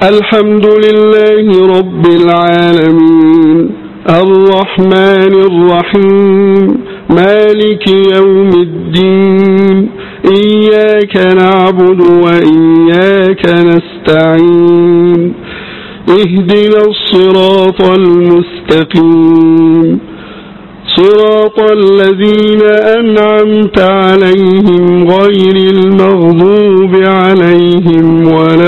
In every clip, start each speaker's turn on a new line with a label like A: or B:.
A: الحمد لله رب العالمين الرحمن الرحيم مالك يوم الدين إياك نعبد وإياك نستعين اهدنا الصراط المستقيم صراط الذين أنعمت عليهم غير المغضوب عليهم ولا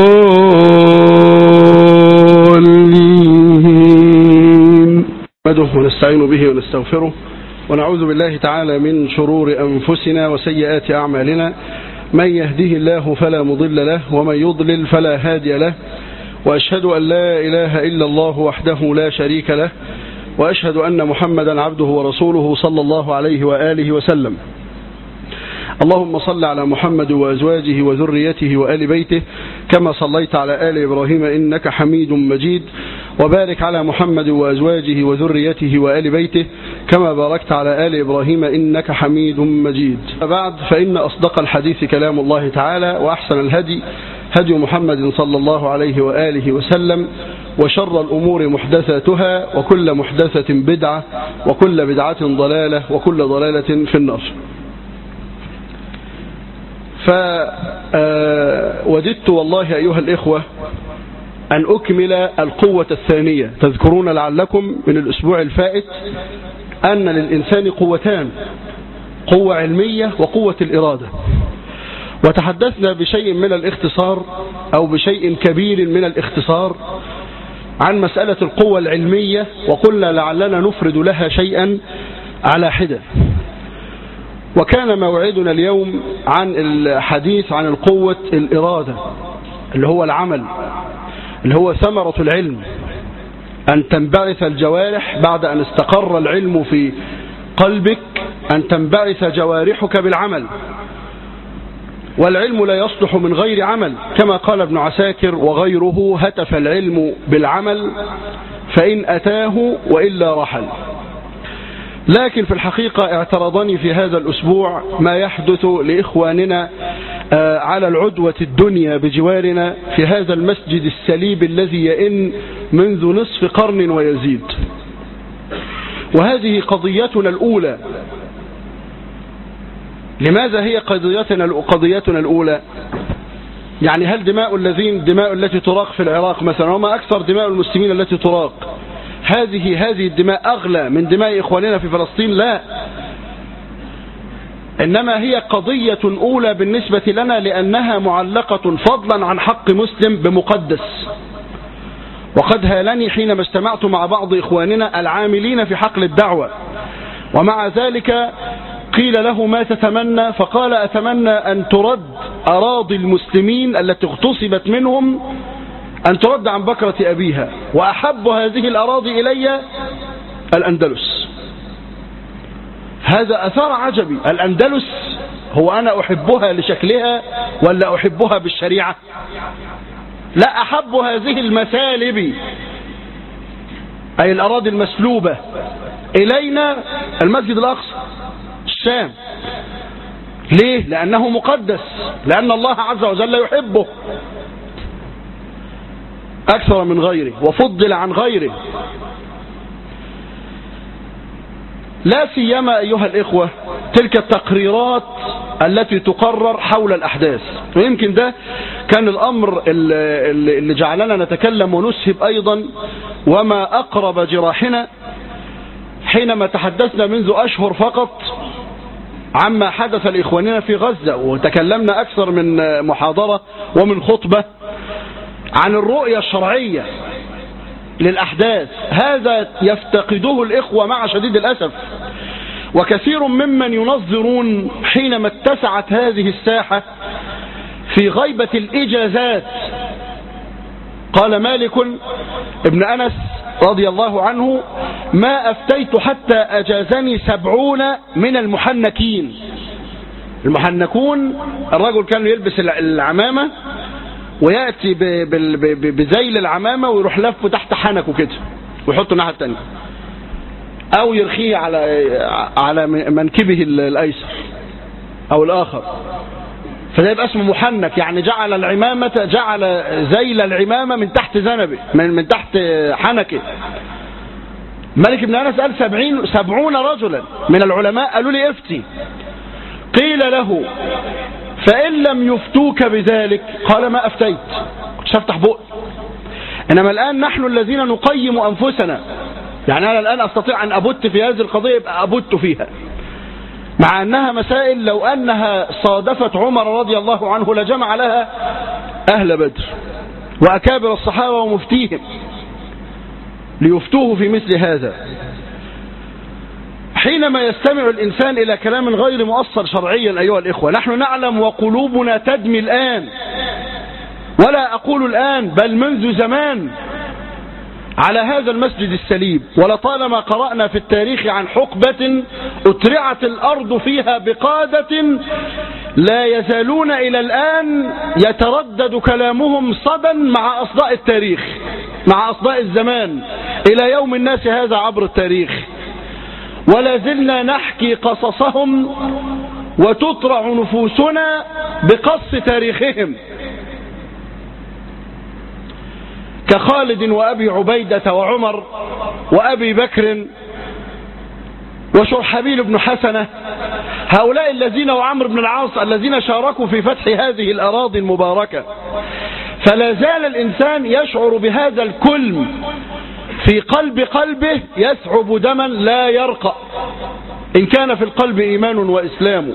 A: الضالين. نحمده ونستعين به ونستغفره ونعوذ بالله تعالى من شرور أنفسنا وسيئات أعمالنا، من يهده الله فلا مضل له ومن يضلل فلا هادي له، وأشهد أن لا إله إلا الله وحده لا شريك له، وأشهد أن محمدا عبده ورسوله صلى الله عليه وآله وسلم. اللهم صل على محمد وأزواجه وذريته وآل بيته كما صليت على آل إبراهيم إنك حميد مجيد، وبارك على محمد وأزواجه وذريته وآل بيته كما باركت على آل إبراهيم إنك حميد مجيد. بعد، فإن أصدق الحديث كلام الله تعالى، وأحسن الهدي هدي محمد صلى الله عليه وآله وسلم، وشر الأمور محدثاتها، وكل محدثة بدعة، وكل بدعة ضلالة، وكل ضلالة في النار. فوددت والله أيها الإخوة أن أكمل القوة الثانية. تذكرون لعلكم من الأسبوع الفائت أن للإنسان قوتان، قوة علمية وقوة الإرادة، وتحدثنا بشيء من الاختصار أو بشيء كبير من الاختصار عن مسألة القوة العلمية، وقلنا لعلنا نفرد لها شيئا على حدة. وكان موعدنا اليوم عن الحديث عن القوة الإرادة، اللي هو العمل، اللي هو ثمرة العلم، أن تنبعث الجوارح بعد أن استقر العلم في قلبك، أن تنبعث جوارحك بالعمل. والعلم لا يصلح من غير عمل، كما قال ابن عساكر وغيره: هتف العلم بالعمل فإن أتاه وإلا رحل. لكن في الحقيقة اعترضني في هذا الأسبوع ما يحدث لإخواننا على العدوة الدنيا بجوارنا في هذا المسجد السليب الذي يئن منذ نصف قرن ويزيد. وهذه قضيتنا الأولى. لماذا هي قضيتنا الأولى؟ يعني هل دماء التي تراق في العراق مثلا، وما أكثر دماء المسلمين التي تراق، هذه الدماء أغلى من دماء إخواننا في فلسطين؟ لا، إنما هي قضية أولى بالنسبة لنا، لأنها معلقة فضلا عن حق مسلم بمقدس. وقد هالني حينما اجتمعت مع بعض إخواننا العاملين في حقل الدعوة، ومع ذلك قيل له: ما تتمنى؟ فقال: أتمنى أن ترد أراضي المسلمين التي اغتصبت منهم، أن ترد عن بكرة أبيها، وأحب هذه الأراضي إلي الأندلس. هذا أثار عجبي. الأندلس هو أنا أحبها لشكلها ولا أحبها بالشريعة؟ لا، أحب هذه المسالب، أي الأراضي المسلوبة، إلينا المسجد الأقصى، الشام. ليه؟ لأنه مقدس، لأن الله عز وجل يحبه أكثر من غيره وفضل عن غيره. لا سيما أيها الإخوة تلك التقريرات التي تقرر حول الأحداث. ويمكن ده كان الأمر اللي جعلنا نتكلم ونسهب أيضا، وما أقرب جراحنا حينما تحدثنا منذ أشهر فقط عما حدث لإخواننا في غزة، وتكلمنا أكثر من محاضرة ومن خطبة عن الرؤية الشرعية للأحداث. هذا يفتقده الإخوة مع شديد الأسف، وكثير ممن ينظرون حينما اتسعت هذه الساحة في غيبة الإجازات. قال مالك ابن أنس رضي الله عنه: ما أفتيت حتى أجازني 70 من المحنكين. المحنكون الرجل كان يلبس العمامة ويأتي بزيل العمامة ويروح لفه تحت حنكه كده ويحطه الناحية التانية، أو يرخيه على منكبه الأيسر أو الآخر. فده يبقى اسمه محنك، يعني جعل العمامة، جعل ذيل العمامة من تحت ذنبه، من تحت حنكه. مالك بن أنس قال 70 رجلا من العلماء قالوا لي افتي. قيل له فإن لم يفتوك بذلك قال ما أفتيت، كنتش أفتح بق. إنما الآن نحن الذين نقيم أنفسنا، يعني أنا الآن أستطيع أن أبت في هذه القضية يبقى أبت فيها، مع أنها مسائل لو أنها صادفت عمر رضي الله عنه لجمع لها أهل بدر وأكابر الصحابة ومفتيهم ليفتوه في مثل هذا. حينما يستمع الإنسان إلى كلام غير مؤثر شرعيا أيها الإخوة، نحن نعلم وقلوبنا تدمي الآن، ولا أقول الآن بل منذ زمان، على هذا المسجد السليب. ولطالما قرأنا في التاريخ عن حقبة أترعت الأرض فيها بقادة لا يزالون إلى الآن يتردد كلامهم صدا مع أصداء التاريخ، مع أصداء الزمان إلى يوم الناس هذا عبر التاريخ، ولا زلنا نحكي قصصهم وتطرع نفوسنا بقص تاريخهم، كخالد وأبي عبيدة وعمر وأبي بكر وشرحبيل بن حسنة، هؤلاء الذين وعمر بن العاص الذين شاركوا في فتح هذه الأراضي المباركة. فلا زال الإنسان يشعر بهذا الكلم في قلبه يثعب دما لا يرقى، إن كان في القلب إيمان وإسلام.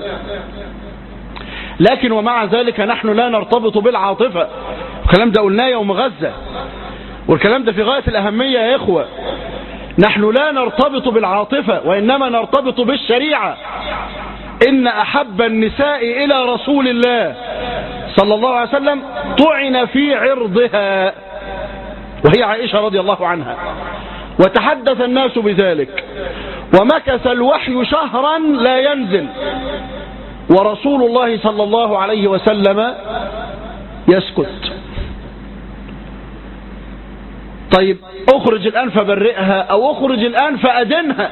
A: لكن ومع ذلك نحن لا نرتبط بالعاطفة، الكلام ده قلناه يوم غزة، والكلام ده في غاية الأهمية يا إخوة. نحن لا نرتبط بالعاطفة وإنما نرتبط بالشريعة. إن أحب النساء إلى رسول الله صلى الله عليه وسلم طعن في عرضها، وهي عائشة رضي الله عنها، وتحدث الناس بذلك، ومكث الوحي شهرا لا ينزل، ورسول الله صلى الله عليه وسلم يسكت. طيب اخرج الآن فبرئها أو اخرج الآن فأدنها،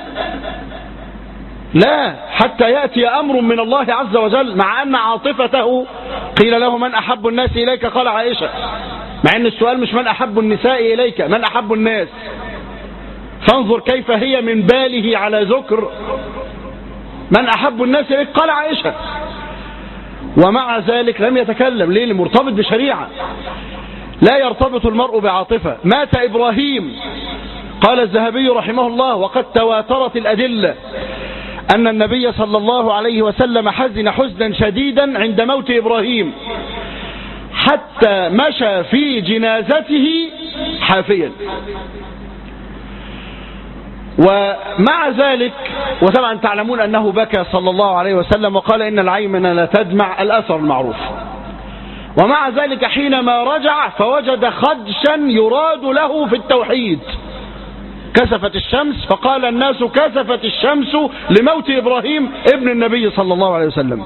A: لا، حتى يأتي أمر من الله عز وجل. مع أن عاطفته قيل له من أحب الناس إليك قال عائشة، مع أن السؤال مش من أحب النساء إليك، من أحب الناس. فانظر كيف هي من باله على ذكر من أحب الناس إليك قال عائشة، ومع ذلك لم يتكلم. ليه؟ مرتبط بشريعة. لا يرتبط المرء بعاطفة. مات إبراهيم، قال الذهبي رحمه الله وقد تواترت الأدلة أن النبي صلى الله عليه وسلم حزن حزنا شديدا عند موت إبراهيم، حتى مشى في جنازته حافيا. ومع ذلك، وطبعا تعلمون أنه بكى صلى الله عليه وسلم وقال إن العين لا تدمع، الأثر المعروف. ومع ذلك حينما رجع فوجد خدشا يراد له في التوحيد. كسفت الشمس، فقال الناس كسفت الشمس لموت إبراهيم ابن النبي صلى الله عليه وسلم،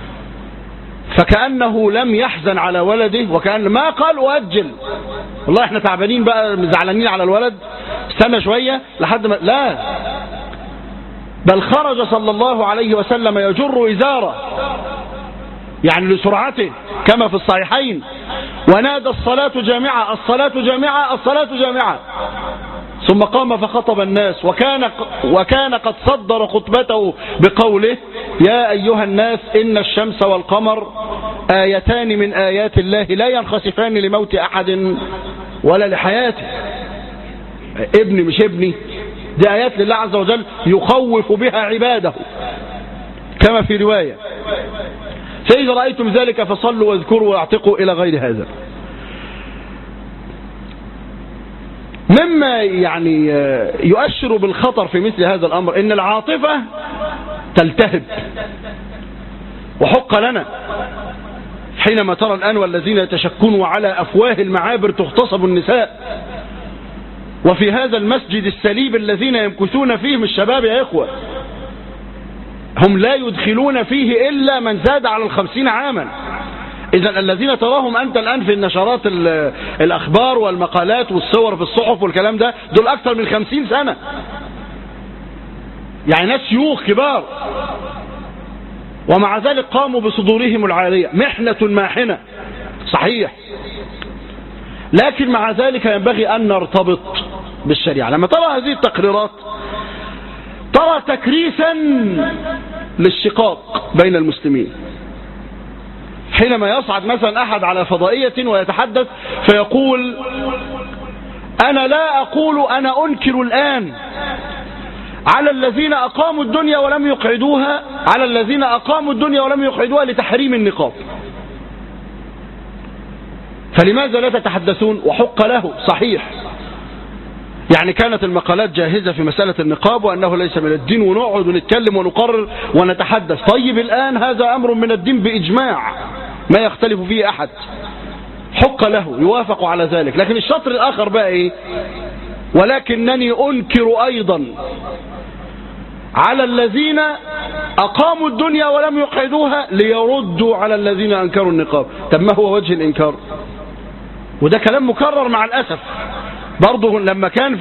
A: فكأنه لم يحزن على ولده، وكأن ما قال أؤجل، والله احنا تعبانين بقى زعلانين على الولد، استنى شوية لحد ما، لا، بل خرج صلى الله عليه وسلم يجر إزاره، يعني لسرعته كما في الصحيحين، ونادى الصلاة جامعة الصلاة جامعة الصلاة جامعة، ثم قام فخطب الناس، وكان قد صدر خطبته بقوله يا أيها الناس إن الشمس والقمر آيتان من آيات الله لا ينخسفان لموت أحد ولا لحياته. ابني مش ابني، دي آيات لله عز وجل يخوف بها عباده، كما في رواية فإذا رأيتم ذلك فصلوا واذكروا واعتقوا إلى غير هذا. مما يعني يؤشر بالخطر في مثل هذا الأمر إن العاطفة تلتهب، وحق لنا حينما ترى الآن والذين يتشكون على أفواه المعابر تغتصب النساء، وفي هذا المسجد السليب الذين يمكثون فيهم الشباب يا إخوة، هم لا يدخلون فيه إلا من زاد على 50 عاما. إذا الذين تراهم أنت الآن في النشرات الأخبار والمقالات والصور في الصحف والكلام ده، دول أكثر من 50 سنة، يعني ناس شيوخ كبار. ومع ذلك قاموا بصدورهم العالية، محنة ماحنة صحيح، لكن مع ذلك ينبغي أن نرتبط بالشريعة. لما ترى هذه التقريرات ترى تكريسا للشقاق بين المسلمين. حينما يصعد مثلا أحد على فضائية ويتحدث فيقول أنا لا أقول، أنا أنكر الآن على الذين أقاموا الدنيا ولم يقعدوها، على الذين أقاموا الدنيا ولم يقعدوها لتحريم النقاب، فلماذا لا تتحدثون؟ وحق له صحيح، يعني كانت المقالات جاهزة في مسألة النقاب وأنه ليس من الدين، ونقعد ونتكلم ونقرر ونتحدث. طيب الآن هذا أمر من الدين بإجماع ما يختلف فيه أحد، حق له يوافق على ذلك. لكن الشطر الآخر بقى إيه؟ ولكنني أنكر أيضا على الذين أقاموا الدنيا ولم يقعدوها ليردوا على الذين أنكروا النقاب. طب ما هو وجه الإنكار؟ وده كلام مكرر مع الأسف. برضه لما كان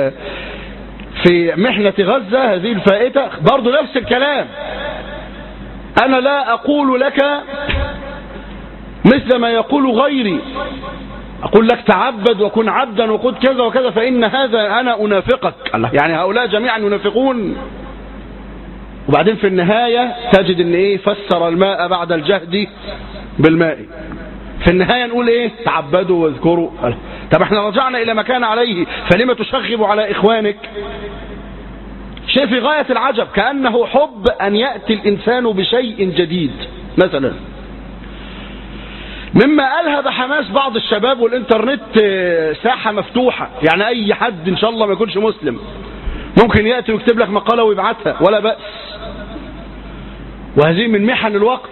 A: في محنة غزة هذه الفائتة برضه نفس الكلام. أنا لا أقول لك مثل ما يقول غيري، أقول لك تعبد وكن عبدا وقل كذا وكذا فإن هذا أنا أنافقك. يعني هؤلاء جميعا ينافقون. وبعدين في النهاية تجد ان ايه؟ فسر الماء بعد الجهد بالماء. في النهاية نقول ايه؟ تعبدوا واذكروا. طب احنا رجعنا الى ما كان عليه، فلما تشغب على اخوانك؟ شيء في غاية العجب، كأنه حب ان يأتي الانسان بشيء جديد. مثلا مما ألهب حماس بعض الشباب، والإنترنت ساحة مفتوحة، يعني أي حد إن شاء الله ما يكونش مسلم ممكن يأتي ويكتب لك مقالة ويبعتها ولا بأس، وهذه من محن الوقت.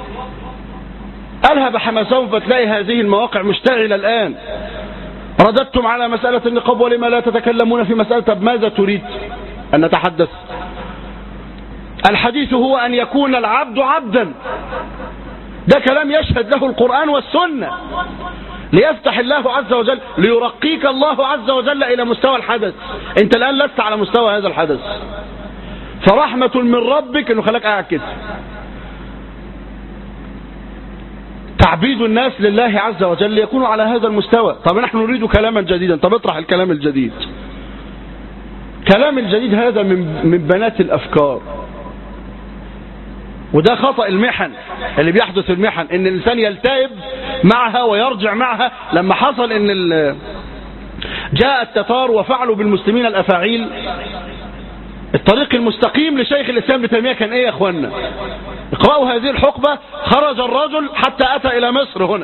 A: ألهب حماسهم فتلاقي هذه المواقع مشتعلة الآن. رددتم على مسألة النقاب ولما لا تتكلمون في مسألة؟ طب ماذا تريد أن نتحدث؟ الحديث هو أن يكون العبد عبدا، ده كلام يشهد له القرآن والسنة، ليفتح الله عز وجل، ليرقيك الله عز وجل إلى مستوى الحدث. أنت الآن لست على مستوى هذا الحدث، فرحمة من ربك أنه خلاك قاعد كده. تعبيد الناس لله عز وجل يكون على هذا المستوى. طب نحن نريد كلاما جديدا، طب اطرح الكلام الجديد. كلام الجديد هذا من بنات الأفكار، وده خطأ المحن اللي بيحدث. المحن ان الانسان يلتئب معها ويرجع معها. لما حصل ان جاء التتار وفعلوا بالمسلمين الافاعيل، الطريق المستقيم لشيخ الاسلام ابن تيمية كان ايه يا اخوانا؟ اقرأوا هذه الحقبة. خرج الرجل حتى اتى الى مصر هنا،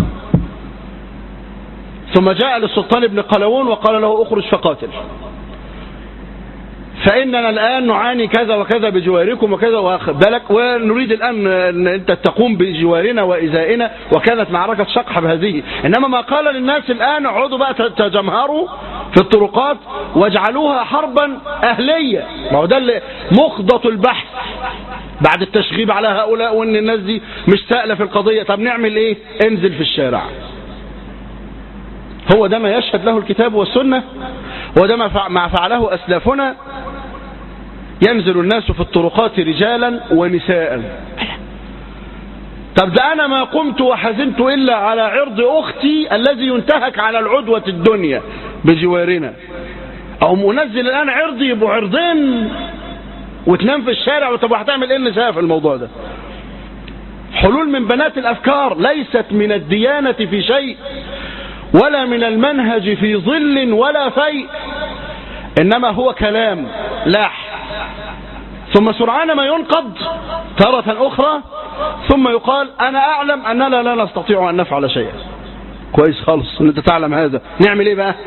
A: ثم جاء للسلطان ابن قلاوون وقال له اخرج فقاتل، فإننا الآن نعاني كذا وكذا بجواركم وكذا واخد بالك، ونريد الآن أن أنت تقوم بجوارنا وإزائنا، وكانت معركة شقحة بهذه. إنما ما قال للناس الآن اقعدوا بقى تجمهروا في الطرقات واجعلوها حربا أهلية. ما هو ده اللي مخضط البحث بعد التشغيب على هؤلاء، وأن الناس دي مش سائلة في القضية. طب نعمل إيه؟ انزل في الشارع. هو ده ما يشهد له الكتاب والسنة، وده ما فعله أسلافنا. ينزل الناس في الطرقات رجالا ونساء. طب ده أنا ما قمت وحزنت إلا على عرض أختي الذي ينتهك على العدوة الدنيا بجوارنا، أو منزل الآن عرضي يبقوا عرضين وتنام في الشارع. طب هتعمل إيه النساء في الموضوع ده؟ حلول من بنات الأفكار، ليست من الديانة في شيء، ولا من المنهج في ظل ولا فيء، إنما هو كلام لاح، ثم سرعان ما ينقض تارة أخرى، ثم يقال أنا أعلم أننا لا نستطيع أن نفعل شيئا. كويس خالص أن أنت تعلم هذا، نعمل إيه بقى؟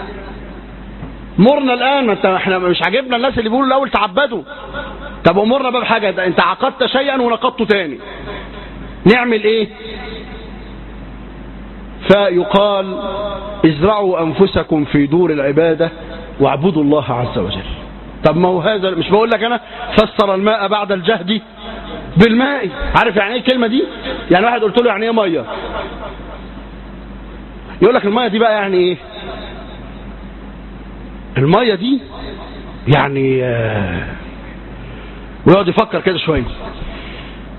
A: مرنا الآن. احنا مش عاجبنا الناس اللي بيقولوا الأول تعبدوا. طب أمرنا بقى بحاجة، أنت عقدت شيئا ونقضته تاني، نعمل إيه؟ فيقال ازرعوا أنفسكم في دور العبادة واعبدوا الله عز وجل. طب ما هو هذا، مش بقول لك أنا فسر الماء بعد الجهد بالماء؟ عارف يعني ايه الكلمة دي؟ يعني واحد قلت له يعني ايه مية، يقول لك المية دي بقى يعني ايه؟ المية دي يعني ويقعد يفكر كده شوية.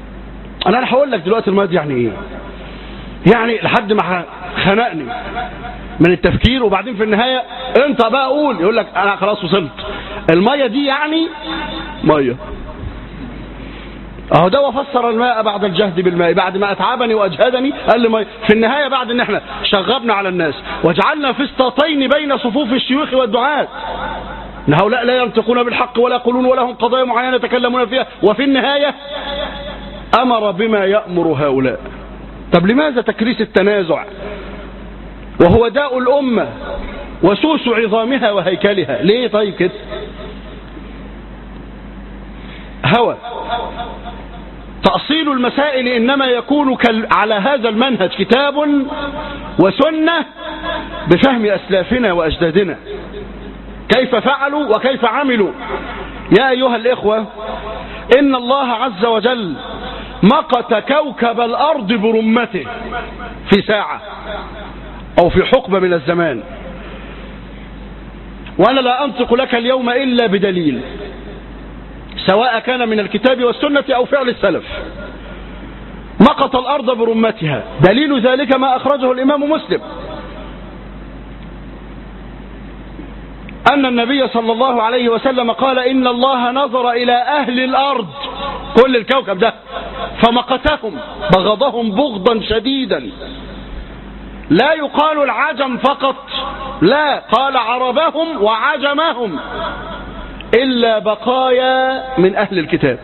A: انا هقول لك دلوقتي الميه دي يعني ايه. يعني لحد ما خنقني من التفكير، وبعدين في النهايه انت بقى قول، يقول لك انا خلاص وصلت. الميه دي يعني ميه. اهو ده وفسر الماء بعد الجهد بالماء، بعد ما اتعبني واجهدني قال لي ميه. في النهايه بعد ان احنا شغبنا على الناس وجعلنا فسطاطين بين صفوف الشيوخ والدعاة، ان هؤلاء لا ينطقون بالحق ولا يقولون ولهم قضايا معينه يتكلمون فيها، وفي النهايه امر بما يامر هؤلاء. طب لماذا تكريس التنازع وهو داء الامه وسوس عظامها وهيكلها؟ ليه طيب كده؟ هوى. تأصيل المسائل إنما يكون على هذا المنهج كتاب وسنة بفهم أسلافنا وأجدادنا كيف فعلوا وكيف عملوا. يا أيها الإخوة، إن الله عز وجل مقت كوكب الأرض برمته في ساعة أو في حقبة من الزمان، وأنا لا أنطق لك اليوم إلا بدليل، سواء كان من الكتاب والسنة أو فعل السلف. مقت الأرض برمتها، دليل ذلك ما أخرجه الإمام مسلم أن النبي صلى الله عليه وسلم قال إن الله نظر إلى أهل الأرض، كل الكوكب ده، فمقتهم، بغضهم بغضا شديدا. لا يقال العجم فقط، لا، قال عربهم وعجمهم، إلا بقايا من أهل الكتاب،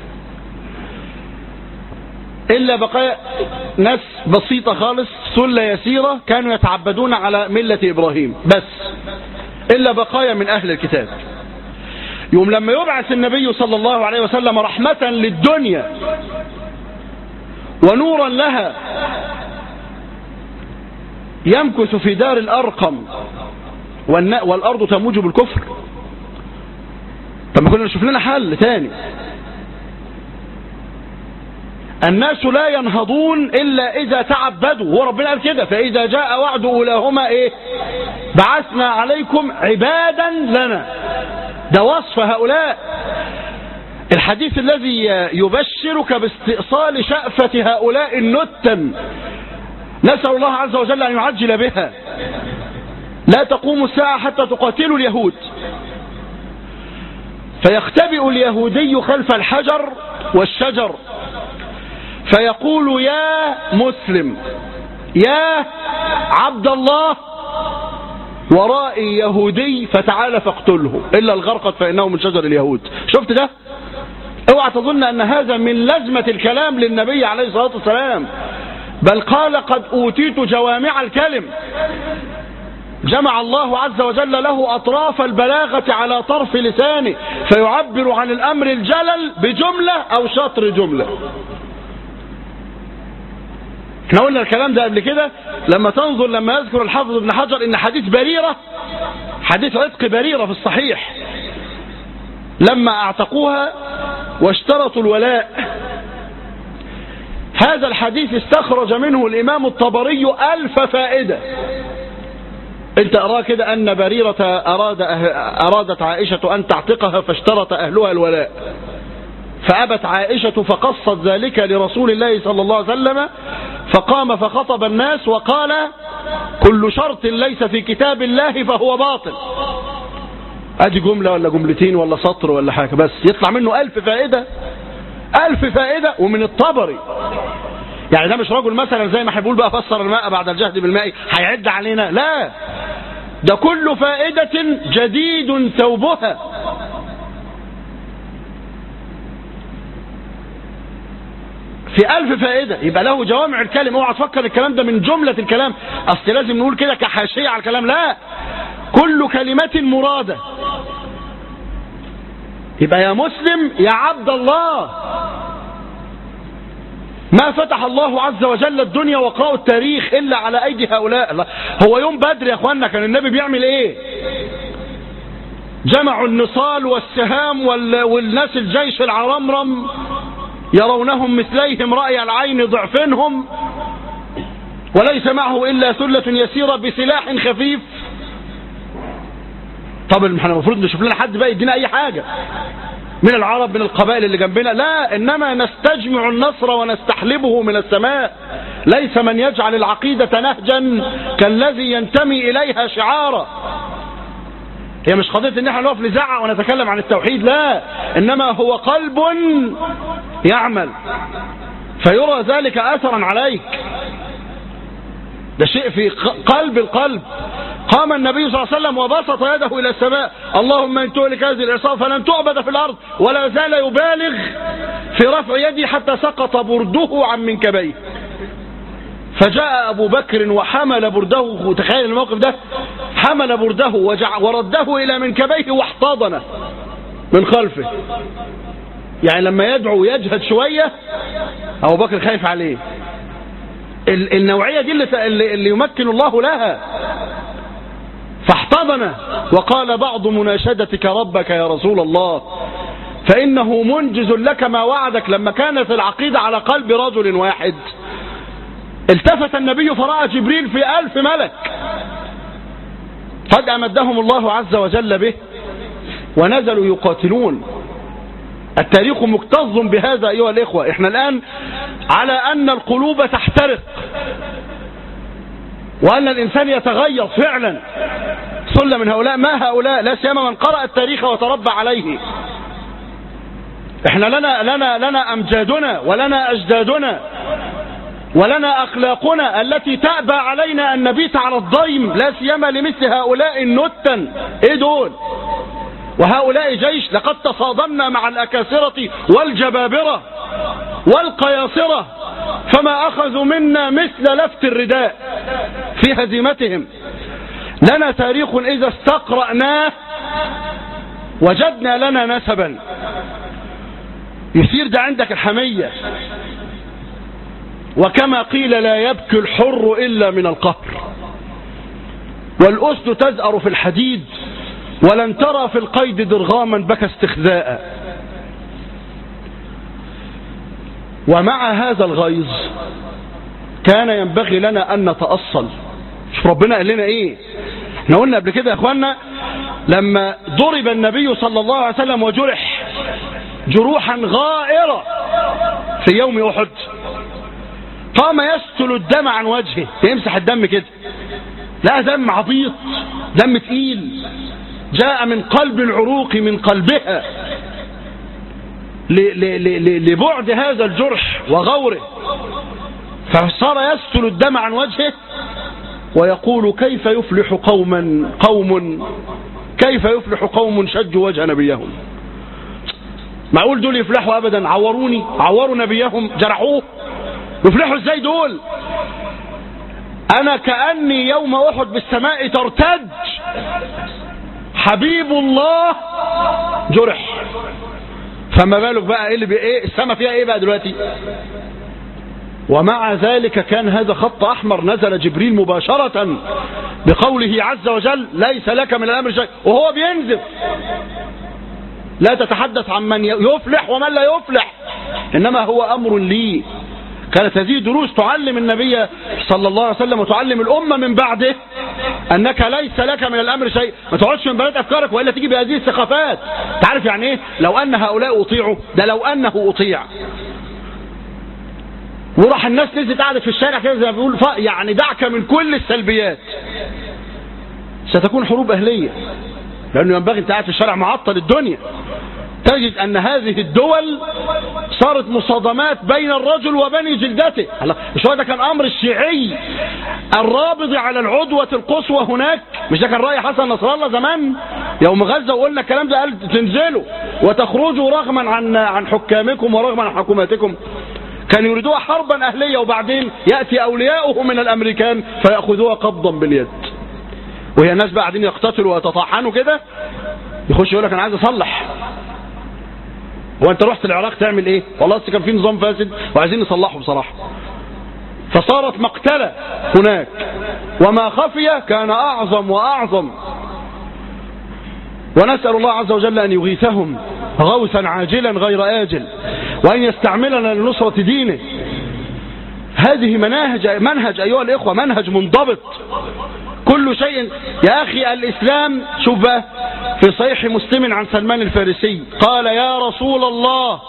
A: إلا بقايا ناس بسيطة خالص، سلة يسيرة كانوا يتعبدون على ملة إبراهيم بس، إلا بقايا من أهل الكتاب. يوم لما يبعث النبي صلى الله عليه وسلم رحمة للدنيا ونورا لها، يمكث في دار الأرقم والأرض تموج بالكفر. طب ما كنا نشوف لنا حل تاني. الناس لا ينهضون إلا إذا تعبدوا، هو ربنا قال كده، فإذا جاء وعد أولاهما إيه؟ بعثنا عليكم عبادا لنا. ده وصف هؤلاء. الحديث الذي يبشرك باستئصال شأفة هؤلاء النتن، نسأل الله عز وجل أن يعجل بها. لا تقوم الساعة حتى تقاتلوا اليهود، فيختبئ اليهودي خلف الحجر والشجر فيقول يا مسلم يا عبد الله، ورائي يهودي فتعال فاقتله إلا الغرقد فإنه من شجر اليهود. شفت ده؟ اوعى تظن أن هذا من لزمة الكلام للنبي عليه الصلاة والسلام، بل قال قد أوتيت جوامع الكلم. جمع الله عز وجل له أطراف البلاغة على طرف لسانه فيعبر عن الأمر الجلل بجملة أو شطر جملة. احنا قلنا الكلام ده قبل كده، لما تنظر لما يذكر الحافظ ابن حجر ان حديث بريرة، حديث عتق بريرة في الصحيح، لما اعتقوها واشترطوا الولاء، هذا الحديث استخرج منه الامام الطبري 1000 فائدة. انت اراه كده ان بريرة ارادت عائشة ان تعتقها فاشترط اهلها الولاء، فأبت عائشة فقصت ذلك لرسول الله صلى الله عليه وسلم، فقام فخطب الناس وقال كل شرط ليس في كتاب الله فهو باطل. ادي جملة ولا جملتين ولا سطر ولا حاجة، بس يطلع منه 1000 فائدة، 1000 فائدة ومن الطبري. يعني ده مش رجل مثلا زي ما هيقول بقى فسر الماء بعد الجهد بالماء هيعد علينا، لا، ده كل فائدة جديد ثوبها. في 1000 فائدة، يبقى له جوامع الكلم. اوعى تفكر الكلام ده من جملة الكلام، اصل لازم نقول كده كحاشية على الكلام، لا، كل كلمة مرادة. يبقى يا مسلم يا عبد الله، ما فتح الله عز وجل الدنيا واقرأوا التاريخ إلا على أيدي هؤلاء. هو يوم بدر يا أخوانا كان النبي بيعمل إيه؟ جمعوا النصال والسهام والناس الجيش العرمرم يرونهم مثليهم رأي العين ضعفنهم، وليس معه إلا ثلة يسيرة بسلاح خفيف. طب احنا المفروض نشوف لنا حد بقى يدينا أي حاجة. من العرب من القبائل اللي جنبنا، لا، إنما نستجمع النصر ونستحلبه من السماء. ليس من يجعل العقيدة نهجا كالذي ينتمي إليها شعارا. هي مش قضية ان احنا نقف نزعق ونتكلم عن التوحيد، لا، انما هو قلب يعمل فيرى ذلك اثرا عليك. ده شيء في قلب القلب. قام النبي صلى الله عليه وسلم وبسط يده الى السماء: اللهم ان تهلك هذه العصابة فلن تعبد في الارض، ولا زال يبالغ في رفع يدي حتى سقط برده عن منكبيه. فجاء أبو بكر وحمل برده، تخيل الموقف ده، حمل برده ورده إلى منكبيه واحتضنه من خلفه. يعني لما يدعو يجهد شوية أبو بكر خايف عليه. النوعية دي اللي يمكن الله لها. فاحتضنه وقال: بعض مناشدتك ربك يا رسول الله فإنه منجز لك ما وعدك. لما كانت العقيدة على قلب رجل واحد التفت النبي فرأى جبريل في 1000 ملك. قد أمدهم الله عز وجل به ونزلوا يقاتلون. التاريخ مكتظ بهذا أيها الإخوة. إحنا الآن على أن القلوب تحترق وأن الإنسان يتغير فعلا. صلة من هؤلاء، ما هؤلاء، لا سيما من قرأ التاريخ وتربى عليه. إحنا لنا أمجادنا ولنا أجدادنا ولنا أخلاقنا التي تأبى علينا أن نبيت على الضيم، لا سيما لمثل هؤلاء النتن. إيه دول؟ وهؤلاء جيش. لقد تصادمنا مع الأكاسرة والجبابرة والقياصرة فما أخذوا منا مثل لفت الرداء في هزيمتهم. لنا تاريخ إذا استقرأناه وجدنا لنا نسبا يثير ده عندك الحمية. وكما قيل: لا يبكي الحر إلا من القهر، والأسد تزأر في الحديد ولن ترى في القيد درغاما بكى استخذاء. ومع هذا الغيظ كان ينبغي لنا أن نتأصل. شوف ربنا قال لنا إيه. احنا قلنا قبل كده يا أخوانا لما ضرب النبي صلى الله عليه وسلم وجرح جروحا غائرة في يوم أحد، قام يستل الدم عن وجهه، يمسح الدم كده، لا دم عبيط، دم تقيل جاء من قلب العروق، من قلبها، لبعد هذا الجرح وغوره. فصار يستل الدم عن وجهه ويقول: كيف يفلح كيف يفلح قوم شجوا وجه نبيهم. معقول دول يفلحوا أبدا؟ عوروا نبيهم، جرحوه، يفلحوا ازاي دول؟ أنا كأني يوم أحد بالسماء ترتج، حبيب الله جرح، فما بالك بقى ايه السماء فيها ايه بقى دلوقتي؟ ومع ذلك كان هذا خط أحمر. نزل جبريل مباشرة بقوله عز وجل: ليس لك من الأمر شيء، وهو بينزف. لا تتحدث عن من يفلح ومن لا يفلح، إنما هو أمر لي. كانت هذه دروس تعلم النبي صلى الله عليه وسلم وتعلم الأمة من بعده أنك ليس لك من الأمر شيء. ما تقعدش من بلاد أفكارك وإلا تيجي بهذه السخافات. تعرف يعني إيه؟ لو أن هؤلاء أطيعوا، ده لو أنه أطيع، وراح الناس نزلت قاعدة في الشارع كده زي ما بيقول، يعني دعك من كل السلبيات، ستكون حروب أهلية. لأنه ينبغي أنت قاعد في الشارع معطل الدنيا. تجد أن هذه الدول صارت مصادمات بين الرجل وبني جلدته. مش هو ده كان أمر الشيعي الرابض على العدوة القصوى هناك؟ مش ده كان رأي حسن نصر الله زمان يوم غزة وقلنا الكلام ده؟ قال تنزلوا وتخرجوا رغما عن حكامكم ورغما عن حكوماتكم. كانوا يريدوها حربا أهلية، وبعدين يأتي أولياؤه من الأمريكان فيأخذوها قبضا باليد. وهي الناس بقى قاعدين يقتتلوا ويتطاحنوا كده، يخش يقول لك أنا عايز أصلح. هو أنت رحت العراق تعمل إيه؟ والله كان في نظام فاسد وعايزين نصلحه بصراحة. فصارت مقتلة هناك، وما خفي كان أعظم وأعظم. ونسأل الله عز وجل أن يغيثهم غوثا عاجلا غير آجل، وأن يستعملنا لنصرة دينه. هذه منهج أيها الإخوة، منهج منضبط. كل شيء يا أخي الإسلام، شوف بقى، في صحيح مسلم عن سلمان الفارسي قال يا رسول الله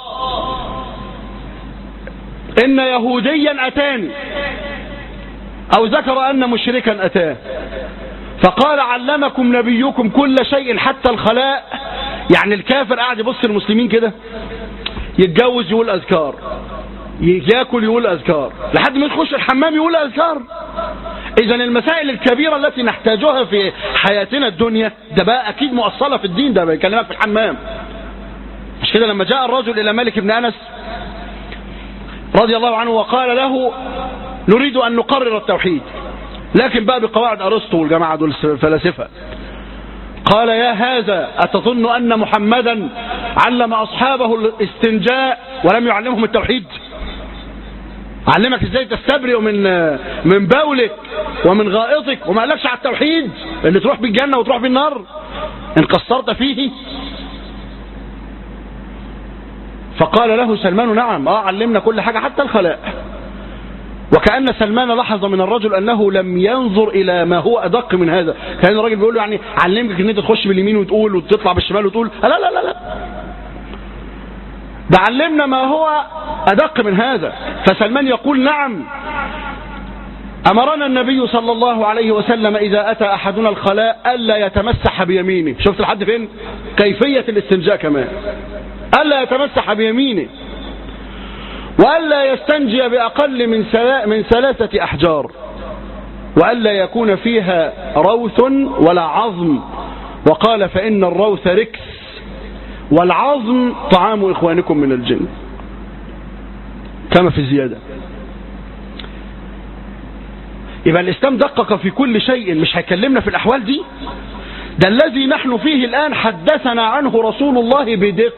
A: إن يهوديا أتاني، أو ذكر أن مشركا أتاه، فقال علمكم نبيكم كل شيء حتى الخلاء. يعني الكافر قاعد يبص المسلمين كده، يتجوز يقول أذكار، ياكل يقول أذكار، لحد ما يخش الحمام يقول أذكار. إذا المسائل الكبيرة التي نحتاجها في حياتنا الدنيا ده بقى أكيد مؤصلة في الدين، ده بيكلمك في الحمام. مش كده لما جاء الرجل إلى مالك بن أنس رضي الله عنه وقال له نريد أن نقرر التوحيد، لكن بقى بقواعد أرسطو والجماعة دول الفلاسفة. قال يا هذا أتظن أن محمدا علم أصحابه الاستنجاء ولم يعلمهم التوحيد؟ علمك ازاي تستبرئ من بولك ومن غائطك وما قالكش على التوحيد اللي تروح بالجنة وتروح بالنار ان قصرت فيه؟ فقال له سلمان نعم علمنا كل حاجة حتى الخلاء. وكأن سلمان لاحظ من الرجل أنه لم ينظر إلى ما هو أدق من هذا. كان الراجل بيقول له يعني علمك ان انت تخش باليمين وتقول وتطلع بالشمال وتقول لا لا لا لا، ده علمنا ما هو أدق من هذا. فسلمان يقول نعم أمرنا النبي صلى الله عليه وسلم إذا أتى أحدنا الخلاء ألا يتمسح بيمينه. شفت لحد فين كيفية الاستنجاء كمان؟ ألا يتمسح بيمينه، وألا يستنجي بأقل من 3 أحجار، وألا يكون فيها روث ولا عظم. وقال فإن الروث ركس والعظم طعام إخوانكم من الجن، كما في الزيادة. يبقى الإسلام دقق في كل شيء، مش هيكلمنا في الأحوال دي. ده الذي نحن فيه الآن حدثنا عنه رسول الله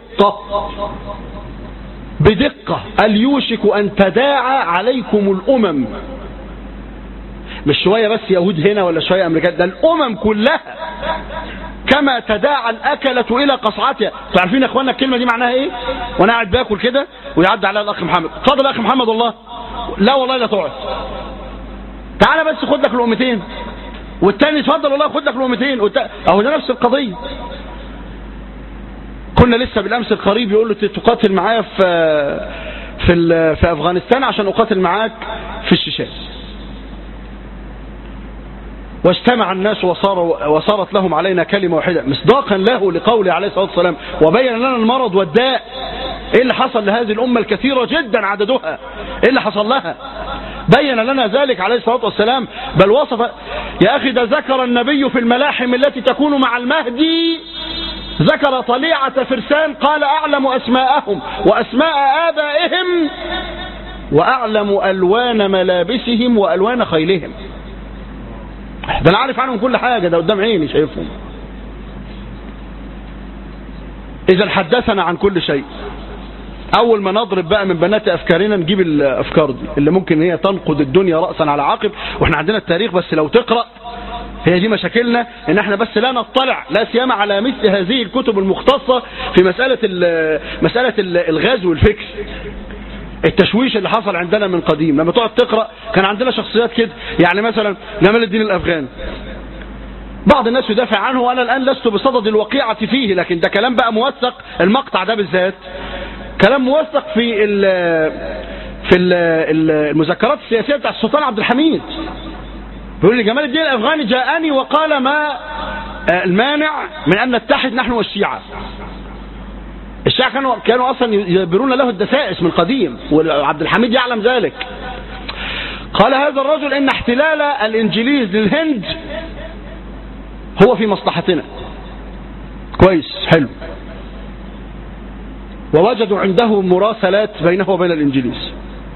A: بدقة. قال يوشك أن تداعى عليكم الأمم، مش شوية بس يهود هنا ولا شوية أمريكان، ده الأمم كلها كما تداعى الأكلة إلى قصعتها. تعرفين يا أخوانا الكلمة دي معناها إيه؟ وأنا قاعد باكل كده ويعدي عليها الأخ محمد، اتفضل يا أخ محمد والله، لا والله لا تقعد، تعالى بس خد لك لقمتين، والتاني اتفضل والله خد لك لقمتين، أهو ده نفس القضية. كنا لسه بالأمس القريب يقول له تقاتل معايا في أفغانستان عشان أقاتل معاك في الشيشان. واجتمع الناس وصارت لهم علينا كلمة واحدة مصداقا له لقوله عليه الصلاة والسلام وبين لنا المرض والداء. ايه اللي حصل لهذه الأمة الكثيرة جدا عددها؟ ايه اللي حصل لها؟ بين لنا ذلك عليه الصلاة والسلام. بل وصف يا أخي ده ذكر النبي في الملاحم التي تكون مع المهدي، ذكر طليعة فرسان قال أعلم أسماءهم وأسماء آبائهم وأعلم ألوان ملابسهم وألوان خيلهم. ده أنا عارف عنهم كل حاجة، ده قدام عيني شايفهم. إذا حدثنا عن كل شيء. أول ما نضرب بقى من بنات أفكارنا نجيب الأفكار دي اللي ممكن هي تنقض الدنيا رأسا على عقب. وإحنا عندنا التاريخ بس لو تقرأ، هي دي مشاكلنا، إن إحنا بس لا نطلع لا سيما على مثل هذه الكتب المختصة في مسألة الغزو والفكر، التشويش اللي حصل عندنا من قديم. لما تقعد تقرأ كان عندنا شخصيات كده، يعني مثلا جمال الدين الأفغاني بعض الناس يدافع عنه، وأنا الآن لست بصدد الوقيعة فيه، لكن ده كلام بقى موثق. المقطع ده بالذات كلام موثق في المذكرات السياسية بتاع السلطان عبد الحميد. بيقول لي جمال الدين الأفغاني جاءني وقال ما المانع من أن نتحد نحن والشيعة. الشيعة كانوا أصلا يبرون له الدسائس من قديم، وعبد الحميد يعلم ذلك. قال هذا الرجل إن احتلال الإنجليز للهند هو في مصلحتنا. كويس، حلو. ووجدوا عنده مراسلات بينه وبين الإنجليز.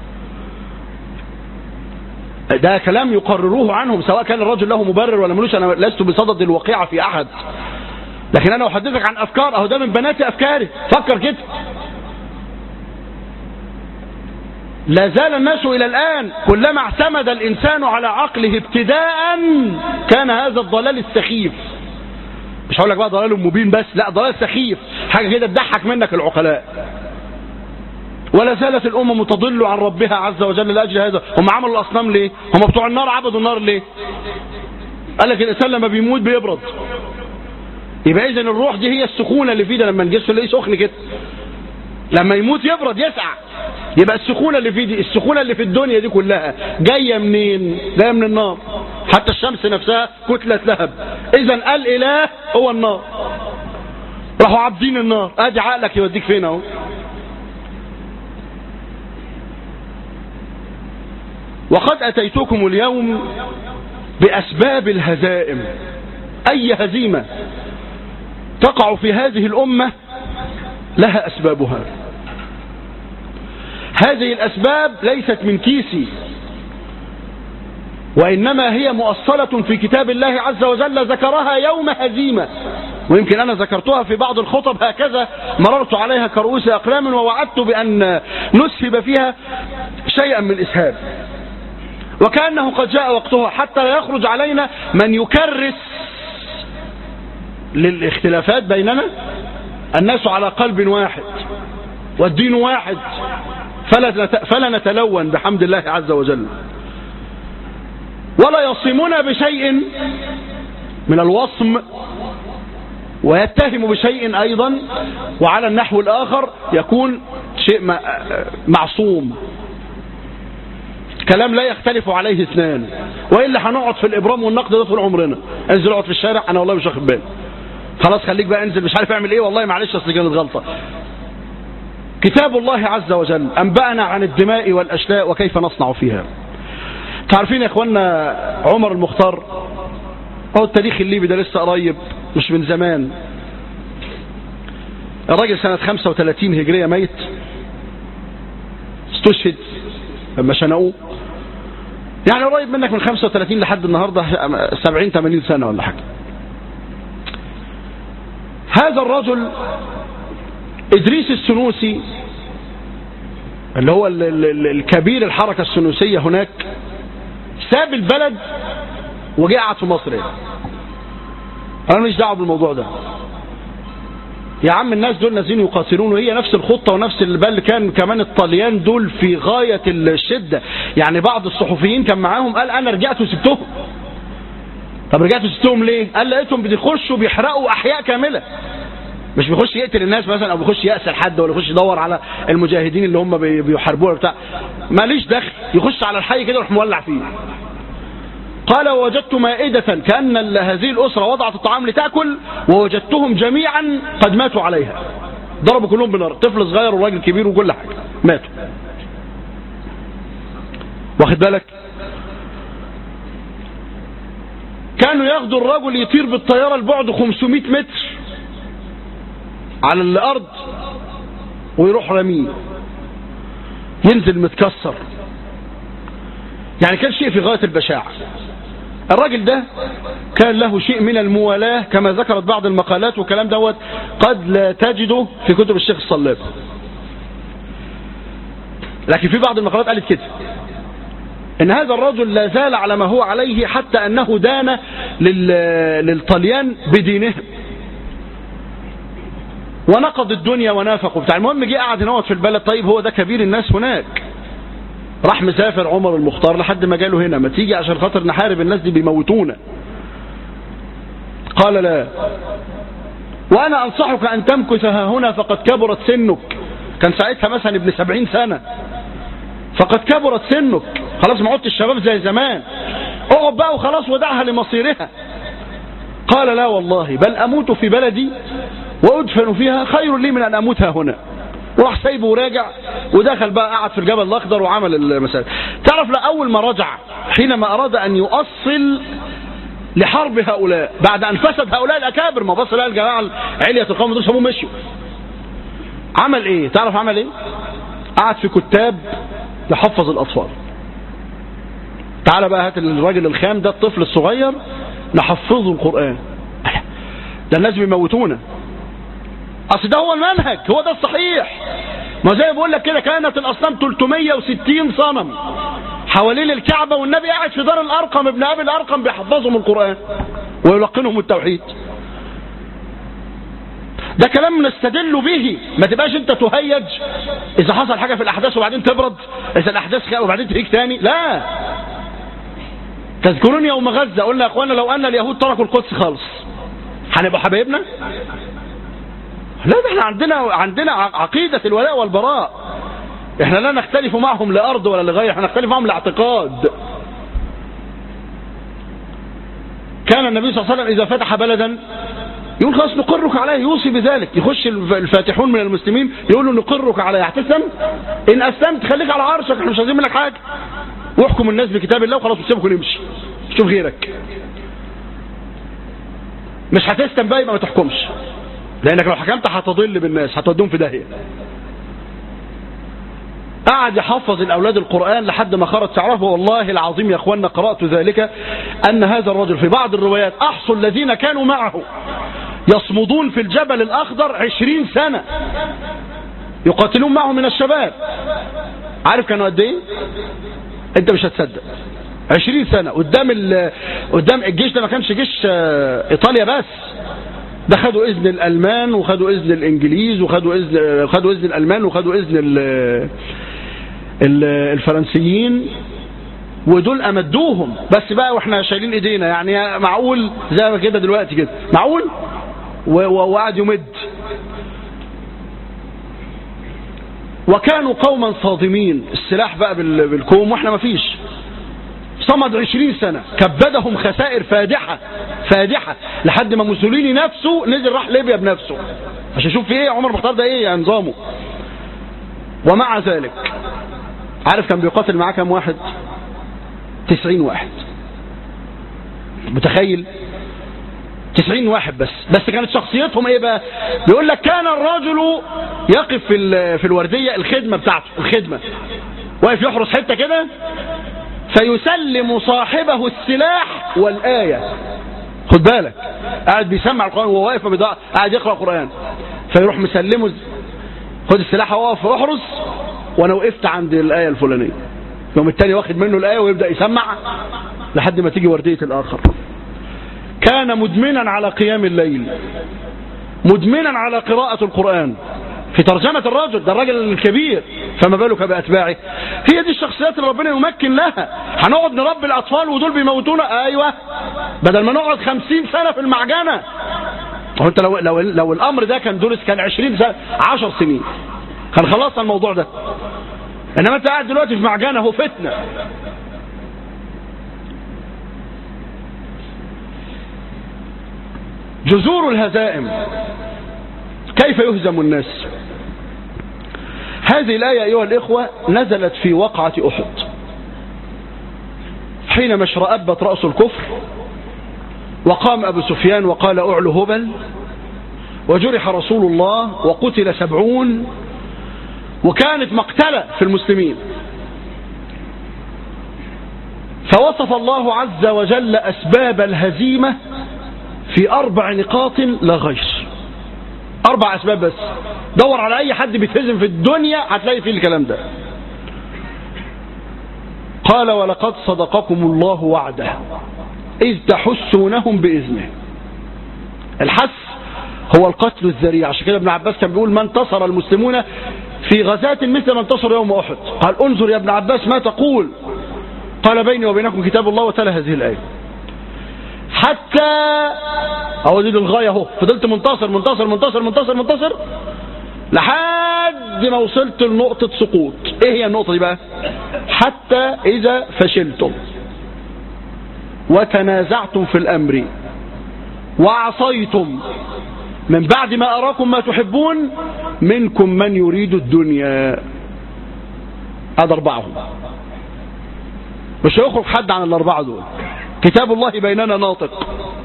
A: ده كلام يقرروه عنهم، سواء كان الرجل له مبرر ولا ملوش. أنا لست بصدد الوقيعة في أحد، لكن أنا أحدثك عن أفكار. أهو ده من بنات أفكاري، فكر كده. لا زال الناس إلى الآن كلما اعتمد الإنسان على عقله ابتداء كان هذا الضلال السخيف. مش هقول لك بقى ضلال مبين بس، لا، ضلال سخيف، حاجة كده تضحك منك العقلاء. ولا زالت الأمة تضل عن ربها عز وجل لأجل هذا. هم عملوا الأصنام ليه؟ هم بتوع النار عبدوا النار ليه؟ قال لك الإنسان لما بيموت بيبرد، يبقى إذن الروح دي هي السخونة اللي فيه ده، لما الجسم اللي سخن كده لما يموت يبرد يسعى. يبقى السخونة اللي فيه دي، السخونة اللي في الدنيا دي كلها جاية منين؟ جاية من النار. حتى الشمس نفسها كتلة لهب. إذن الإله هو النار، راحوا عابدين النار. ادي عقلك يوديك فين اهو. وقد أتيتكم اليوم بأسباب الهزائم. أي هزيمة تقع في هذه الأمة لها أسبابها. هذه الأسباب ليست من كيسي، وإنما هي مؤصلة في كتاب الله عز وجل، ذكرها يوم هزيمة. ويمكن أنا ذكرتها في بعض الخطب هكذا، مررت عليها كرؤوس أقلام، ووعدت بأن نسهب فيها شيئا من الإسهاب، وكأنه قد جاء وقتها، حتى يخرج علينا من يكرس للاختلافات بيننا. الناس على قلب واحد والدين واحد، فلا نتلون بحمد الله عز وجل، ولا يصمون بشيء من الوصم ويتهم بشيء أيضا، وعلى النحو الآخر يكون شيء معصوم، كلام لا يختلف عليه اثنان، وإلا هنقعد في الإبرام والنقد ده طول عمرنا. انزل اقعد في الشارع، أنا والله مش واخد بالي، خلاص خليك بقى انزل مش عارف اعمل ايه، والله معلش اصل كانت غلطة. كتاب الله عز وجل أنبأنا عن الدماء والأشلاء وكيف نصنع فيها. تعرفين يا اخوانا عمر المختار، هو التاريخ الليبي ده لسه قريب مش من زمان، الراجل سنة 35 هجرية ميت، استشهد لما شنقوه، يعني قريب منك من 35 لحد النهاردة 70-80 سنة ولا حاجة. هذا الرجل إدريس السنوسي اللي هو الكبير الحركة السنوسية هناك، ساب البلد وجاء قعد في مصر. أنا مش دعوه بالموضوع ده يا عم، الناس دول نازلين يقاتلون، وهي نفس الخطة ونفس بل كان كمان الطليان دول في غاية الشدة. يعني بعض الصحفيين كان معاهم قال أنا رجعت وسبتهم. طب رجعت وسبتهم ليه؟ قال لقيتهم بيخشوا بيحرقوا أحياء كاملة، مش بيخش يقتل الناس مثلا، او بيخش يأسر حد، ولا يخش يدور على المجاهدين اللي هم بيحاربوها بتاع، ماليش دخل، يخش على الحي كده ويروح مولع فيه. قال ووجدت مائدة كأن هذه الأسرة وضعت الطعام لتأكل، ووجدتهم جميعا قد ماتوا عليها، ضربوا كلهم بنار، طفل صغير وراجل كبير وكل حاجة ماتوا. واخد بالك؟ كانوا ياخدوا الرجل يطير بالطيارة لبعد 500 متر على الأرض ويروح رميه، ينزل متكسر. يعني كان شيء في غاية البشاعة. الراجل ده كان له شيء من الموالاة كما ذكرت بعض المقالات، وكلام دوت قد لا تجده في كتب الشيخ الصلاب، لكن في بعض المقالات قالت كده، ان هذا الرجل لا زال على ما هو عليه، حتى انه دان للطليان بدينهم ونقض الدنيا ونافقوا بتاع. المهم جه قعد هنا في البلد. طيب هو ده كبير الناس هناك، راح مسافر عمر المختار لحد ما جاله هنا، ما تيجي عشان خاطر نحارب الناس دي بيموتونا. قال لا، وانا انصحك ان تمكث ها هنا فقد كبرت سنك. كان ساعتها مثلا ابن 70 سنة، فقد كبرت سنك، خلاص ما عدتش الشباب زي زمان، اقعد بقى وخلاص ودعها لمصيرها. قال لا والله، بل اموت في بلدي وادفن فيها خير لي من ان اموت ها هنا. وراح سايبه وراجع، ودخل بقى قعد في الجبل الاخضر وعمل المسائل. تعرف اول ما رجع، حينما اراد ان يؤصل لحرب هؤلاء بعد ان فسد هؤلاء الاكابر، ما بص لها الجماعه علية القوم دول سابوهم مشوا، عمل ايه؟ تعرف عمل ايه؟ قعد في كتاب يحفظ الاطفال. تعال بقى هات الراجل الخام ده، الطفل الصغير، نحفظه القرآن. ده الناس بيموتونا، اصل ده هو المنهج، هو ده الصحيح. ما زي ما بقول لك كده، كانت الاصنام 360 صنم حوالين الكعبة، والنبي قاعد في دار الارقم ابن ابي الارقم بيحفظهم القرآن ويلقنهم التوحيد. ده كلام نستدل به، ما تبقاش انت تهيج اذا حصل حاجة في الاحداث وبعدين تبرد، اذا الاحداث وبعدين تهيج تاني. لا، تذكرون يوم غزة قلنا يا اخوانا لو ان اليهود تركوا القدس خالص هنبقى حبايبنا؟ لا، ده احنا عندنا عقيدة الولاء والبراء. احنا لا نختلف معهم لأرض ولا لغاية، احنا نختلف معهم لاعتقاد. كان النبي صلى الله عليه وسلم إذا فتح بلدا يقول خلاص نقرك عليه، يوصي بذلك. يخش الفاتحون من المسلمين يقولوا نقرك عليه، هتسلم؟ إن أسلمت خليك على عرشك، احنا مش عايزين منك حاجة، واحكم الناس بكتاب الله وخلاص وسيبك ونمشي، شوف غيرك. مش هتسلم بقى يبقى ما تحكمش، لأنك لو حكمت هتضل بالناس، هتودهم في داهية. قعد يحفظ الأولاد القرآن لحد ما خرج شعره. والله العظيم يا أخوانا قرأت ذلك أن هذا الرجل في بعض الروايات أحصوا الذين كانوا معه يصمدون في الجبل الأخضر 20 سنة يقاتلون معه من الشباب. عارف كانوا قد ايه؟ انت مش هتصدق. 20 سنة قدام الجيش ده. ما كانش جيش إيطاليا بس، ده خدوا إذن الألمان وخدوا إذن الإنجليز وخدوا إذن الألمان وخدوا إذن الفرنسيين، ودول أمدوهم. بس بقى واحنا شايلين ايدينا، يعني معقول زي ما كده دلوقتي كده معقول؟ وقعد يمد. وكانوا قوما صادمين، السلاح بقى بالكوم واحنا ما فيش. صمد 20 سنة، كبدهم خسائر فادحة لحد ما موسوليني نفسه نزل راح ليبيا بنفسه عشان يشوف في ايه عمر مختار ده، ايه يعني نظامه. ومع ذلك عارف كان بيقاتل معاه كام واحد؟ 90 واحد. متخيل؟ 90 واحد بس كانت شخصيتهم ايه بقى؟ بيقول لك كان الرجل يقف في الوردية، الخدمة بتاعته، الخدمة واقف يحرس حتة كده، فيسلم صاحبه السلاح والآية. خد بالك، قاعد بيسمع القرآن وهو واقف قاعد يقرأ القرآن، فيروح مسلمه خد السلاح وقف احرس وانا وقفت عند الآية الفلانية، يوم التاني واخد منه الآية ويبدأ يسمع لحد ما تيجي وردية الآخر. كان مدمنا على قيام الليل، مدمنا على قراءة القرآن. في ترجمة الرجل ده، الرجل الكبير، فما بالك بأتباعه. هي دي الشخصيات اللي ربنا يمكن لها. هنقعد نربي الأطفال ودول بيموتونا؟ أيوة، بدل ما نقعد 50 سنة في المعجنة. وانت لو الأمر ده كان دورس كان 20 سنة 10 سنين كان خلصنا الموضوع ده. إنما أنت قاعد دلوقتي في معجنة، هو فتنة. جذور الهزائم، كيف يهزم الناس؟ هذه الآية أيها الإخوة نزلت في وقعة أحد، حينما اشرأبت رأس الكفر وقام أبو سفيان وقال أعلو هبل، وجرح رسول الله وقتل 70، وكانت مقتلة في المسلمين. فوصف الله عز وجل أسباب الهزيمة في 4 نقاط لا غير. 4 أسباب بس، دور على أي حد بيتهزم في الدنيا هتلاقي فيه الكلام ده. قال ولقد صدقكم الله وعده إذ تحسونهم بإذنه. الحس هو القتل الذريع. عشان كده ابن عباس كان بيقول ما انتصر المسلمون في غزاة مثل ما انتصر يوم أحد. قال انظر يا ابن عباس ما تقول، قال بيني وبينكم كتاب الله، وتلا هذه الآية. حتى أودي للغاية اهو، فضلت منتصر منتصر منتصر منتصر منتصر لحد ما وصلت لنقطة سقوط. ايه هي النقطة دي بقى؟ حتى إذا فشلتم وتنازعتم في الأمر وعصيتم من بعد ما أراكم ما تحبون منكم من يريد الدنيا. هذا 4 مش هيخرج حد عن ال4 دول. كتاب الله بيننا ناطق.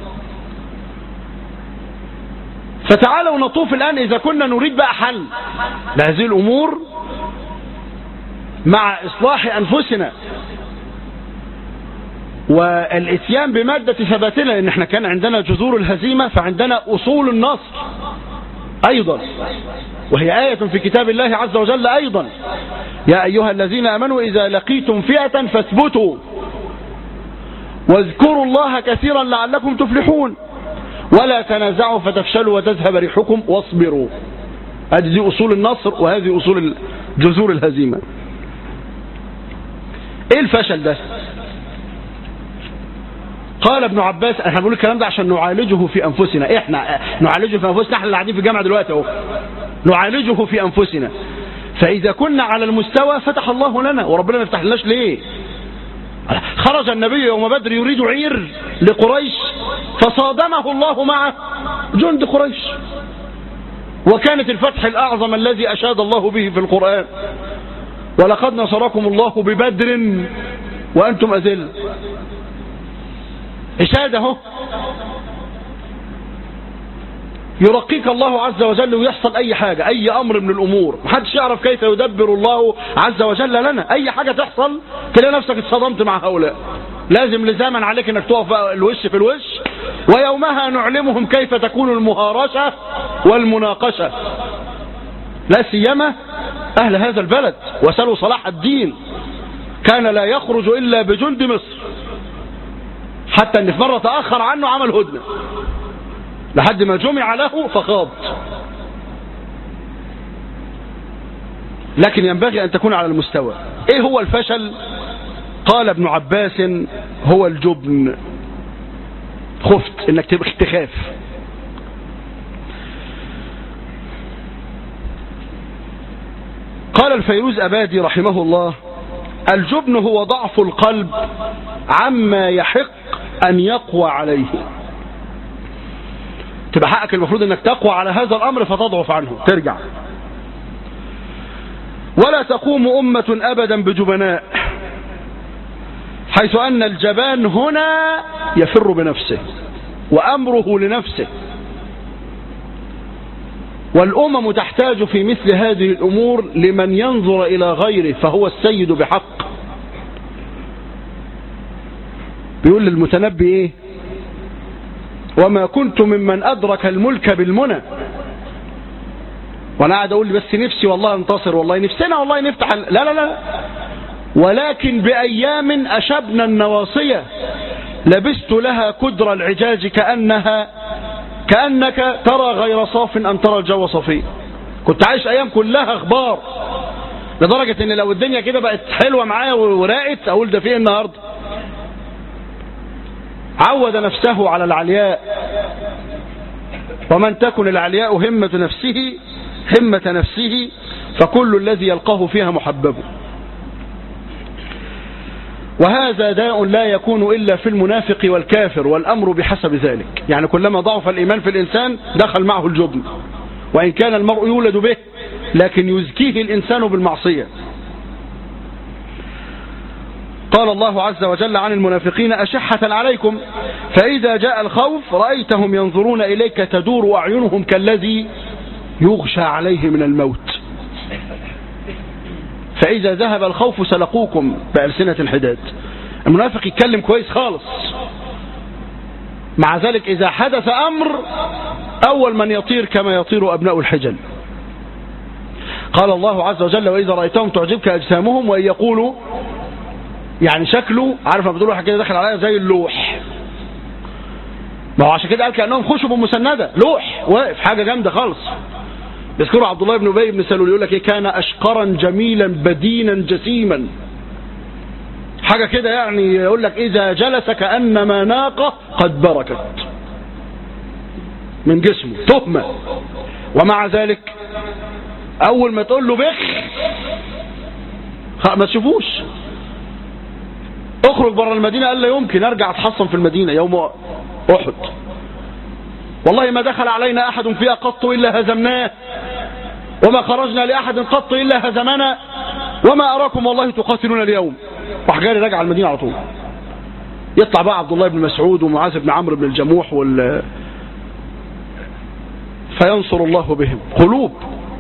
A: فتعالوا نطوف الآن إذا كنا نريد بقى حل لهذه الأمور مع إصلاح أنفسنا والإتيان بمادة ثباتنا، لأن احنا كان عندنا جذور الهزيمة، فعندنا أصول النصر أيضا، وهي آية في كتاب الله عز وجل أيضا: يا أيها الذين آمنوا إذا لقيتم فئة فاثبتوا واذكروا الله كثيرا لعلكم تفلحون ولا تنازعوا فتفشلوا وتذهب ريحكم واصبروا. هذه أصول النصر وهذه أصول جذور الهزيمة. ايه الفشل ده؟ قال ابن عباس، احنا بنقول الكلام ده عشان نعالجه في انفسنا، احنا نعالجه في انفسنا، احنا اللي قاعدين في الجامعه دلوقتي اهو، نعالجه في انفسنا. فاذا كنا على المستوى فتح الله لنا، وربنا ما يفتح لناش ليه؟ خرج النبي يوم بدر يريد عير لقريش فصادمه الله مع جند قريش، وكانت الفتح الأعظم الذي أشاد الله به في القرآن، ولقد نصركم الله ببدر وأنتم أذل. إشاده يرقيك الله عز وجل ويحصل أي حاجة، أي أمر من الأمور، محدش يعرف كيف يدبر الله عز وجل لنا. أي حاجة تحصل تلاقي نفسك اتصدمت مع هؤلاء، لازم لزاما عليك انك تقف الوش في الوش، ويومها نعلمهم كيف تكون المهارشة والمناقشة، لا سيما أهل هذا البلد. وسألوا صلاح الدين كان لا يخرج إلا بجند مصر، حتى ان في مرة تأخر عنه عمل هدنة لحد ما جمع له فخاض. لكن ينبغي أن تكون على المستوى. ايه هو الفشل؟ قال ابن عباس هو الجبن، خفت انك تخاف. قال الفيروز أبادي رحمه الله: الجبن هو ضعف القلب عما يحق أن يقوى عليه. تبقى حقك المفروض انك تقوى على هذا الأمر فتضعف عنه، ترجع. ولا تقوم أمة أبدا بجبناء، حيث أن الجبان هنا يفر بنفسه وأمره لنفسه، والأمم تحتاج في مثل هذه الأمور لمن ينظر إلى غيره فهو السيد بحق. بيقول للمتنبي إيه؟ وما كنت ممن أدرك الملك بالمنى. وأنا قاعد أقول بس نفسي والله انتصر، والله نفسنا والله نفتح لا لا لا، ولكن بأيام أشبنا النواصية لبست لها كدر العجاج كأنك ترى غير صاف أن ترى الجو صفي. كنت عايش أيام كلها أخبار، لدرجة أن لو الدنيا كده بقت حلوة معايا وراقت أقول ده فيه النهاردة. عود نفسه على العلياء، ومن تكن العلياء همة نفسه فكل الذي يلقاه فيها محبب. وهذا داء لا يكون إلا في المنافق والكافر، والأمر بحسب ذلك. يعني كلما ضعف الإيمان في الإنسان دخل معه الجبن، وإن كان المرء يولد به لكن يزكيه الإنسان بالمعصية. قال الله عز وجل عن المنافقين: أشحة عليكم فإذا جاء الخوف رأيتهم ينظرون إليك تدور أعينهم كالذي يغشى عليه من الموت، فإذا ذهب الخوف سلقوكم بألسنة الحداد. المنافق يتكلم كويس خالص، مع ذلك إذا حدث أمر أول من يطير كما يطير أبناء الحجل. قال الله عز وجل: وإذا رأيتهم تعجبك أجسامهم وإن يقولوا، يعني شكله، عارف ما بتقولوا حاجة كده دخل عليها زي اللوح، ما هو عشان كده قال كأنهم خشب مسندة، لوح واقف، حاجة جامدة خالص. يذكروا عبد الله بن أبي بن سلول يقول لك إيه؟ كان أشقرا جميلا بدينا جسيما، حاجة كده يعني يقول لك إذا جلس كأنما ناقة قد بركت من جسمه، تهمة. ومع ذلك أول ما تقول له بخ ما تشوفوش، اخرج بره المدينة قال لا يمكن أرجع أتحصن في المدينة يوم أحد، والله ما دخل علينا أحد فيها قط إلا هزمناه، وما خرجنا لأحد قط إلا هزمنا، وما أراكم والله تقاتلون اليوم. وحجاري رجع المدينة على طول. يطلع بقى عبد الله بن مسعود ومعاذ بن عمرو بن الجموح فينصر الله بهم قلوب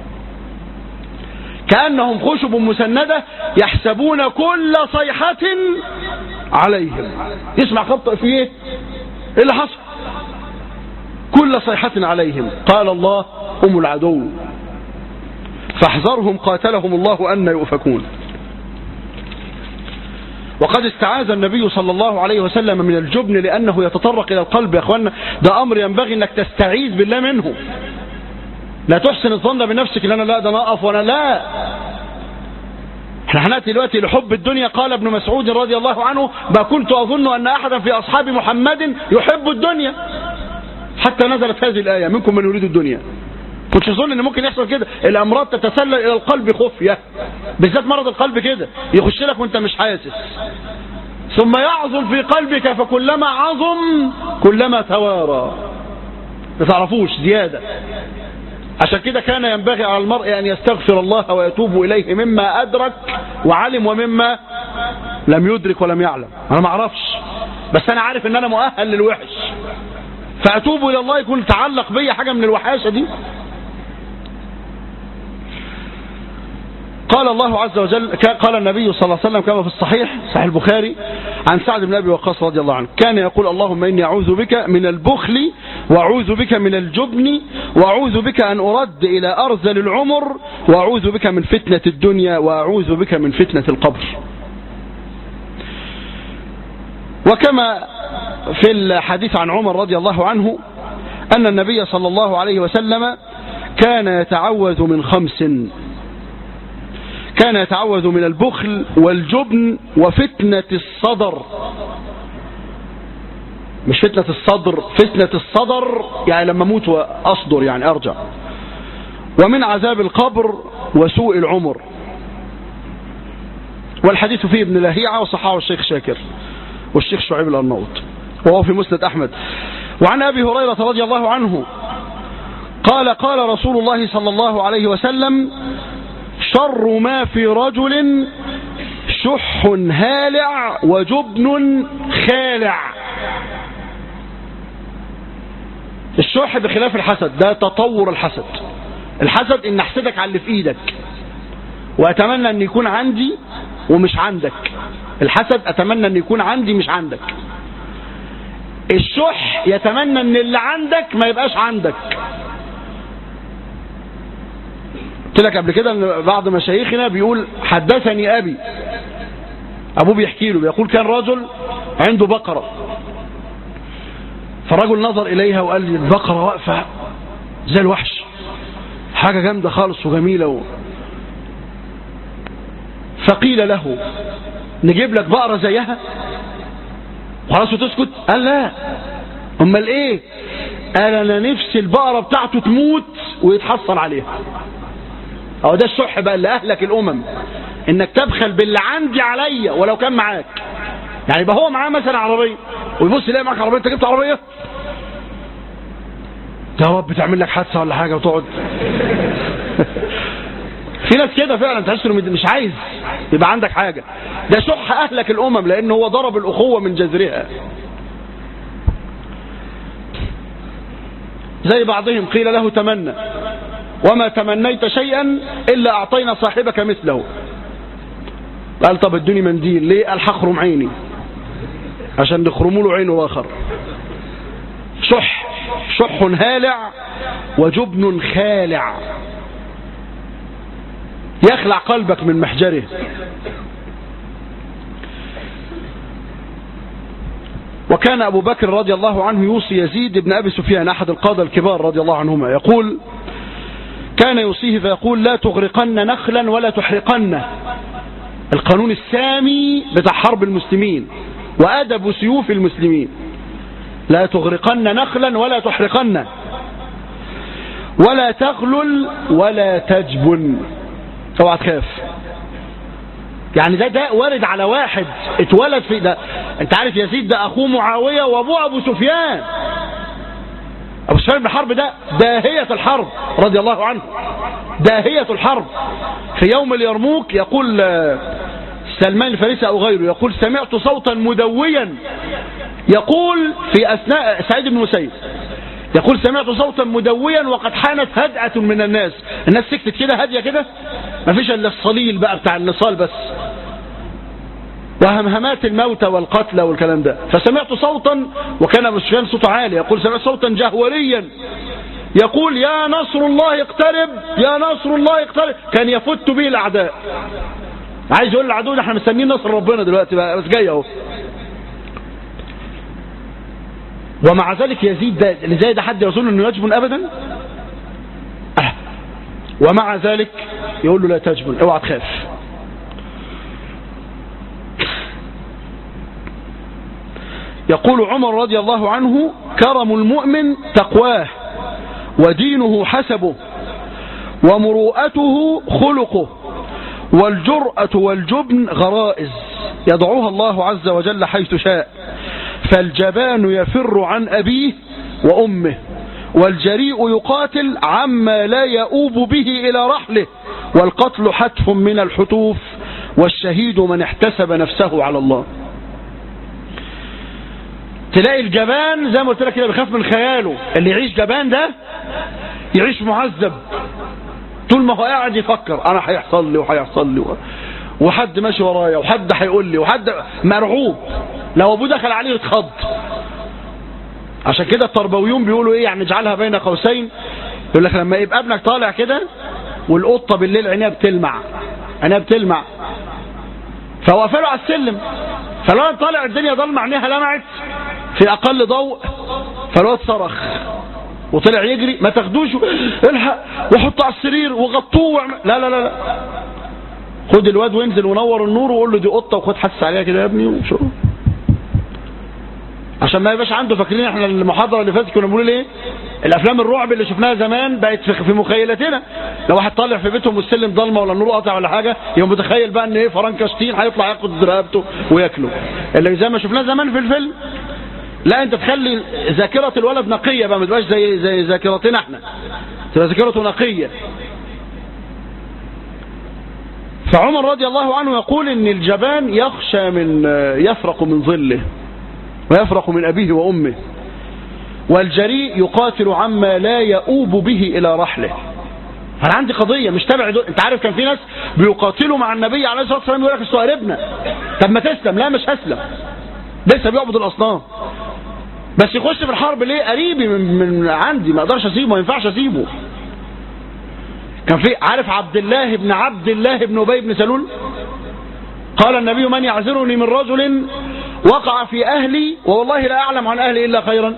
A: كأنهم خشب مسندة يحسبون كل صيحة عليهم. يسمع خبط في ايه اللي حصل؟ كل صيحة عليهم. قال الله: هم العدو فاحذرهم قاتلهم الله أن يؤفكون. وقد استعاذ النبي صلى الله عليه وسلم من الجبن لأنه يتطرق إلى القلب. يا أخوانا ده أمر ينبغي أنك تستعيذ بالله منه. لا تحسن الظن بنفسك، لأن لا ده نقف وأنا لا، احنا هنأتي دلوقتي لحب الدنيا. قال ابن مسعود رضي الله عنه: ما كنت أظن أن أحدا في أصحاب محمد يحب الدنيا حتى نزلت هذه الآية: منكم من يريد الدنيا. كنتش أظن أن ممكن يحصل كده. الأمراض تتسلل إلى القلب خفية، بالذات مرض القلب كده يخش لك وانت مش حاسس، ثم يعظم في قلبك، فكلما عظم كلما توارى، ما تعرفوش زيادة. عشان كده كان ينبغي على المرء أن يستغفر الله ويتوب إليه مما أدرك وعلم ومما لم يدرك ولم يعلم. أنا ما أعرفش، بس أنا عارف أن أنا مؤهل للوحش، فأتوب إلى الله. يكون تعلق بي حاجة من الوحاشة دي. قال الله عز وجل، قال النبي صلى الله عليه وسلم كما في الصحيح صحيح البخاري عن سعد بن أبي وقاص رضي الله عنه، كان يقول: اللهم إني أعوذ بك من البخل، وأعوذ بك من الجبن، وأعوذ بك أن أرد إلى أرذل العمر، وأعوذ بك من فتنة الدنيا، وأعوذ بك من فتنة القبر. وكما في الحديث عن عمر رضي الله عنه أن النبي صلى الله عليه وسلم كان يتعوذ من 5: كان يتعوذ من البخل والجبن وفتنة الصدر. مش فتنة الصدر، فتنة الصدر يعني لما موت وأصدر يعني أرجع. ومن عذاب القبر وسوء العمر. والحديث فيه ابن لهيعة وصححه الشيخ شاكر والشيخ شعيب الأرناؤوط، وهو في مسند أحمد. وعن أبي هريرة رضي الله عنه قال: قال رسول الله صلى الله عليه وسلم: شر ما في رجل شح هالع وجبن خالع. الشح بخلاف الحسد، ده تطور الحسد. الحسد ان احسدك على اللي في ايدك واتمنى ان يكون عندي ومش عندك. الحسد اتمنى ان يكون عندي مش عندك. الشح يتمنى ان اللي عندك ما يبقاش عندك. قلت لك قبل كده ان بعض مشايخنا بيقول: حدثني ابي، ابوه بيحكي له، بيقول: كان رجل عنده بقرة، فالرجل نظر اليها وقال لي: البقرة واقفة زي الوحش، حاجة جامدة خالص وجميلة فقيل له: نجيب لك بقرة زيها وخلاص وتسكت؟ قال: لا، امال ايه؟ قال: انا نفسي البقرة بتاعته تموت ويتحصل عليها. أو ده الشح بقى اللي أهلك الأمم، إنك تبخل باللي عندي عليا ولو كان معاك. يعني يبقى هو معاه مثلا عربية ويبص يلاقي معاك عربية، أنت جبت عربية؟ يا رب تعمل لك حادثة ولا حاجة وتقعد. في ناس كده فعلا تحس إنه مش عايز يبقى عندك حاجة. ده شح أهلك الأمم، لأن هو ضرب الأخوة من جذرها. زي بعضهم قيل له: تمنى، وما تمنيت شيئا إلا أعطينا صاحبك مثله. قال: طب ادوني منديل. ليه؟ قال: هخرم عيني عشان نخرموا له عينه آخر. شح هالع وجبن خالع، يخلع قلبك من محجره. وكان أبو بكر رضي الله عنه يوصي يزيد بن أبي سفيان أحد القادة الكبار رضي الله عنهما، يقول: كان يوصيه فيقول: لا تغرقن نخلا ولا تحرقنه. القانون السامي بتاع حرب المسلمين وأدب سيوف المسلمين: لا تغرقن نخلا ولا تحرقنه، ولا تغلل ولا تجبن. اوعى تخاف. يعني ده وارد على واحد اتولد في ده. انت عارف يزيد ده اخوه معاوية وابوه ابو سفيان. ابو سفيان بن حرب ده داهية الحرب رضي الله عنه، داهية الحرب. في يوم اليرموك يقول سلمان الفارسي او غيره، يقول: سمعت صوتا مدويا، يقول في اثناء سعيد بن مسيب، يقول: سمعت صوتا مدويا وقد حانت هدأة من الناس سكتت كده هادية كده، ما فيش الا الصليل بقى بتاع النصال بس، وهمهمات الموتى والقتلى والكلام ده. فسمعت صوتا، وكان ابو سفيان صوته عالي، يقول: سمعت صوتا جهوريا يقول: يا نصر الله اقترب، يا نصر الله اقترب. كان يفت به الاعداء. عايز يقول للعدو: احنا مستنيين نصر ربنا دلوقتي بقى، بس جاي اهو. ومع ذلك يزيد ده اللي زي ده حد يظن انه يجبن ابدا؟ ومع ذلك يقول له: لا تجبن، اوعى تخاف. يقول عمر رضي الله عنه: كرم المؤمن تقواه، ودينه حسبه، ومروءته خلقه، والجرأة والجبن غرائز يضعها الله عز وجل حيث شاء، فالجبان يفر عن أبيه وأمه، والجريء يقاتل عما لا يؤوب به إلى رحله، والقتل حتف من الحتوف، والشهيد من احتسب نفسه على الله. تلاقي الجبان زي ما قلت لك كده بيخاف من خياله. اللي يعيش جبان ده يعيش معذب طول ما هو قاعد يفكر: انا هيحصل لي وهيحصل لي، وحد ماشي ورايا، وحد هيقول لي، وحد مرعوب. لو ابوه دخل عليه يتخض. عشان كده التربويون بيقولوا ايه يعني، اجعلها بين قوسين، يقول لك لما يبقى ابنك طالع كده والقطه بالليل عينيها بتلمع فوقفله على السلم، فالولد طالع الدنيا ضلمه عينيها لمعت في اقل ضوء، فالولد صرخ وطلع يجري، ما تاخدوش الحق وحطه على السرير وغطوه لا لا لا، خد الواد وانزل ونور النور وقول له دي قطه، وخد حس عليها كده يا ابني وشو، عشان ما يبقاش عنده. فاكرين احنا المحاضره اللي فاتت كنا بنقول ايه؟ الافلام الرعب اللي شفناها زمان بقت في مخيلتنا. لو واحد طالع في بيتهم والسلم ضلمه ولا النور قاطع ولا حاجه، يبقى متخيل بقى ان ايه، فرنكشتين هيطلع ياخد رقبته وياكله، اللي زي ما شفناه زمان في الفيلم. لا، انت تخلي ذاكره الولد نقيه بقى، ما تبقاش زي ذاكرتنا احنا، تبقى ذاكرته نقيه. فعمر رضي الله عنه يقول ان الجبان يخشى يفرق من ظله، ويفرق من أبيه وأمه، والجريء يقاتل عما لا يؤوب به إلى رحله. أنا عندي قضية مش تابع أنت عارف كان في ناس بيقاتلوا مع النبي عليه الصلاة والسلام يقول لك استوى قريبنا، طب ما تسلم. لا مش هسلم، لسه بيعبد الأصنام، بس يخش في الحرب ليه؟ قريبي من عندي، ما أقدرش أسيبه، ما ينفعش أسيبه. كان في عارف عبد الله بن أبي بن سلول، قال النبي: من يعذرني من رجل وقع في أهلي والله لا أعلم عن أهلي إلا خيرا،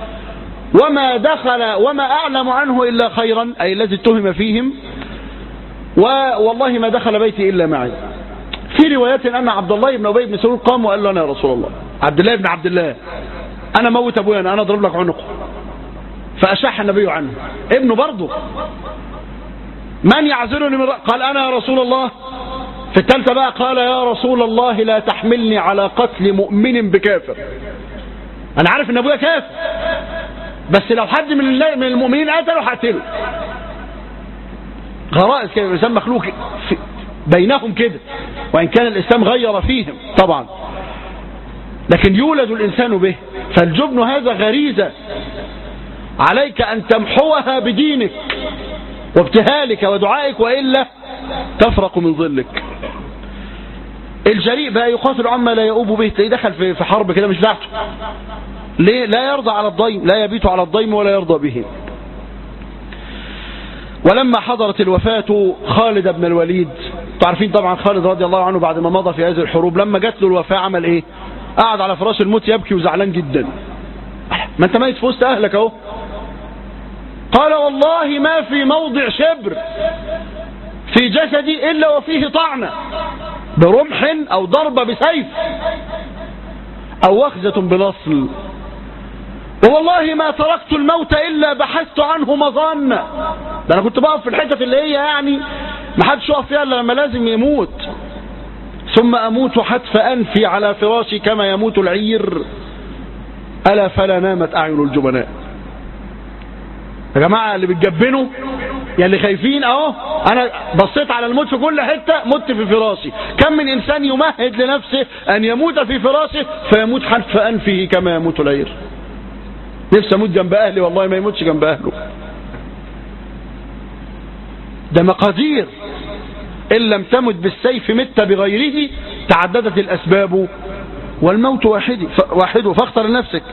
A: وما أعلم عنه إلا خيرا، أي الذي اتهم فيهم، والله ما دخل بيتي إلا معي. في روايات أن عبد الله بن أبي بن سلول قام وقال له: أنا يا رسول الله، عبد الله أنا موت أبويا، أنا أضرب لك عنقه. فأشاح النبي عنه. ابنه برضه: من يعذرني من قال: أنا يا رسول الله. في الثالثة بقى قال: يا رسول الله لا تحملني على قتل مؤمن بكافر. أنا عارف إن أبويا كافر، بس لو حد من المؤمنين قتله هقتله. غرائز كده، الإنسان مخلوق بينهم كده، وإن كان الإسلام غير فيهم طبعا، لكن يولد الإنسان به. فالجبن هذا غريزة عليك أن تمحوها بدينك وابتهالك ودعائك، وإلا تفرق من ظلك. الجريء بقى يقاتل عما لا يؤوب به، تلاقيه دخل في حرب كده مش بتاعته. ليه؟ لا يرضى على الضيم، لا يبيت على الضيم ولا يرضى به. ولما حضرت الوفاة خالد بن الوليد، تعرفين طبعا خالد رضي الله عنه بعد ما مضى في هذه الحروب، لما جات له الوفاة عمل ايه؟ قعد على فراش الموت يبكي وزعلان جدا. ما انت ميت في وسط اهلك اهو. قال: والله ما في موضع شبر في جسدي إلا وفيه طعنة برمح أو ضربة بسيف أو وخزة بنصل، ووالله ما تركت الموت إلا بحثت عنه مظانة. ده أنا كنت بقف في الحتة اللي هي يعني ما حدش يقف فيها إلا لما لازم يموت. ثم أموت حتف أنفي على فراشي كما يموت العير، ألا فلا نامت أعين الجبناء. يا جماعة اللي بتجبنوا يا اللي خايفين اهو، انا بصيت على الموت في كل حتة، مت في فراشي. كم من انسان يمهد لنفسه ان يموت في فراشه فيموت حتف انفه كما يموت العير. نفسي اموت جنب اهلي، والله ما يموتش جنب اهله. ده مقادير، ان لم تمت بالسيف مت بغيره، تعددت الاسباب والموت واحد فاختر لنفسك.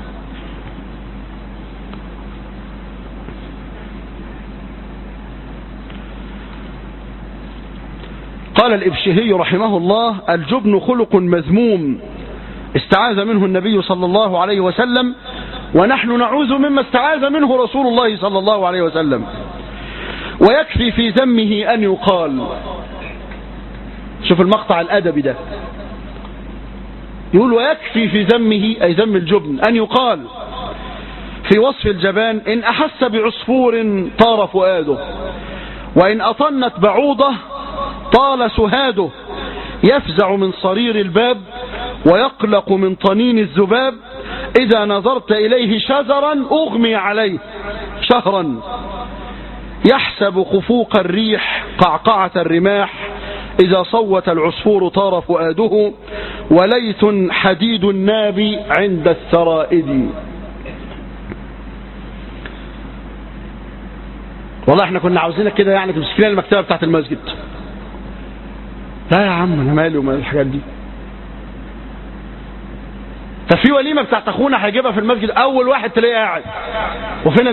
A: قال الإبشهي رحمه الله: الجبن خلق مذموم استعاذ منه النبي صلى الله عليه وسلم، ونحن نعوذ مما استعاذ منه رسول الله صلى الله عليه وسلم. ويكفي في ذمه أن يقال، شوف المقطع الأدبي ده، يقول ويكفي في ذمه أي ذم الجبن أن يقال في وصف الجبان إن أحس بعصفور طار فؤاده، وإن أطنت بعوضة طال سهاده، يفزع من صرير الباب ويقلق من طنين الذباب، إذا نظرت إليه شزرا أغمي عليه شهرا، يحسب خفوق الريح قعقعة الرماح، إذا صوت العصفور طار فؤاده، وليث حديد الناب عند الثرائد. والله احنا كنا عاوزينك كده يعني تمسك لنا المكتبة بتاعت المسجد. لا يا عم انا مالي ومال الحاجات دي. طب في وليمة بتاعت اخونا هيجيبها في المسجد، اول واحد تلاقيه قاعد. وفين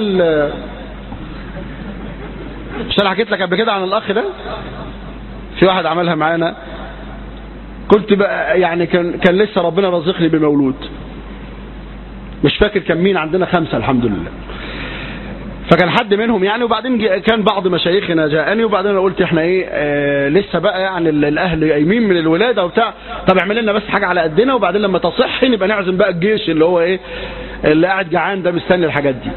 A: مش انا حكيت لك قبل كده عن الاخ ده؟ في واحد عملها معانا، كنت بقى يعني كان لسه ربنا رزقني بمولود، مش فاكر كان مين، عندنا 5 الحمد لله. فكان حد منهم يعني، وبعدين كان بعض مشايخنا جاءني، وبعدين انا قلت احنا ايه لسه بقى يعني الاهل قايمين من الولاده وبتاع، طب اعمل لنا بس حاجه على قدنا، وبعدين لما تصح نبقى نعزم بقى الجيش اللي هو ايه اللي قاعد جعان ده مستني الحاجات دي.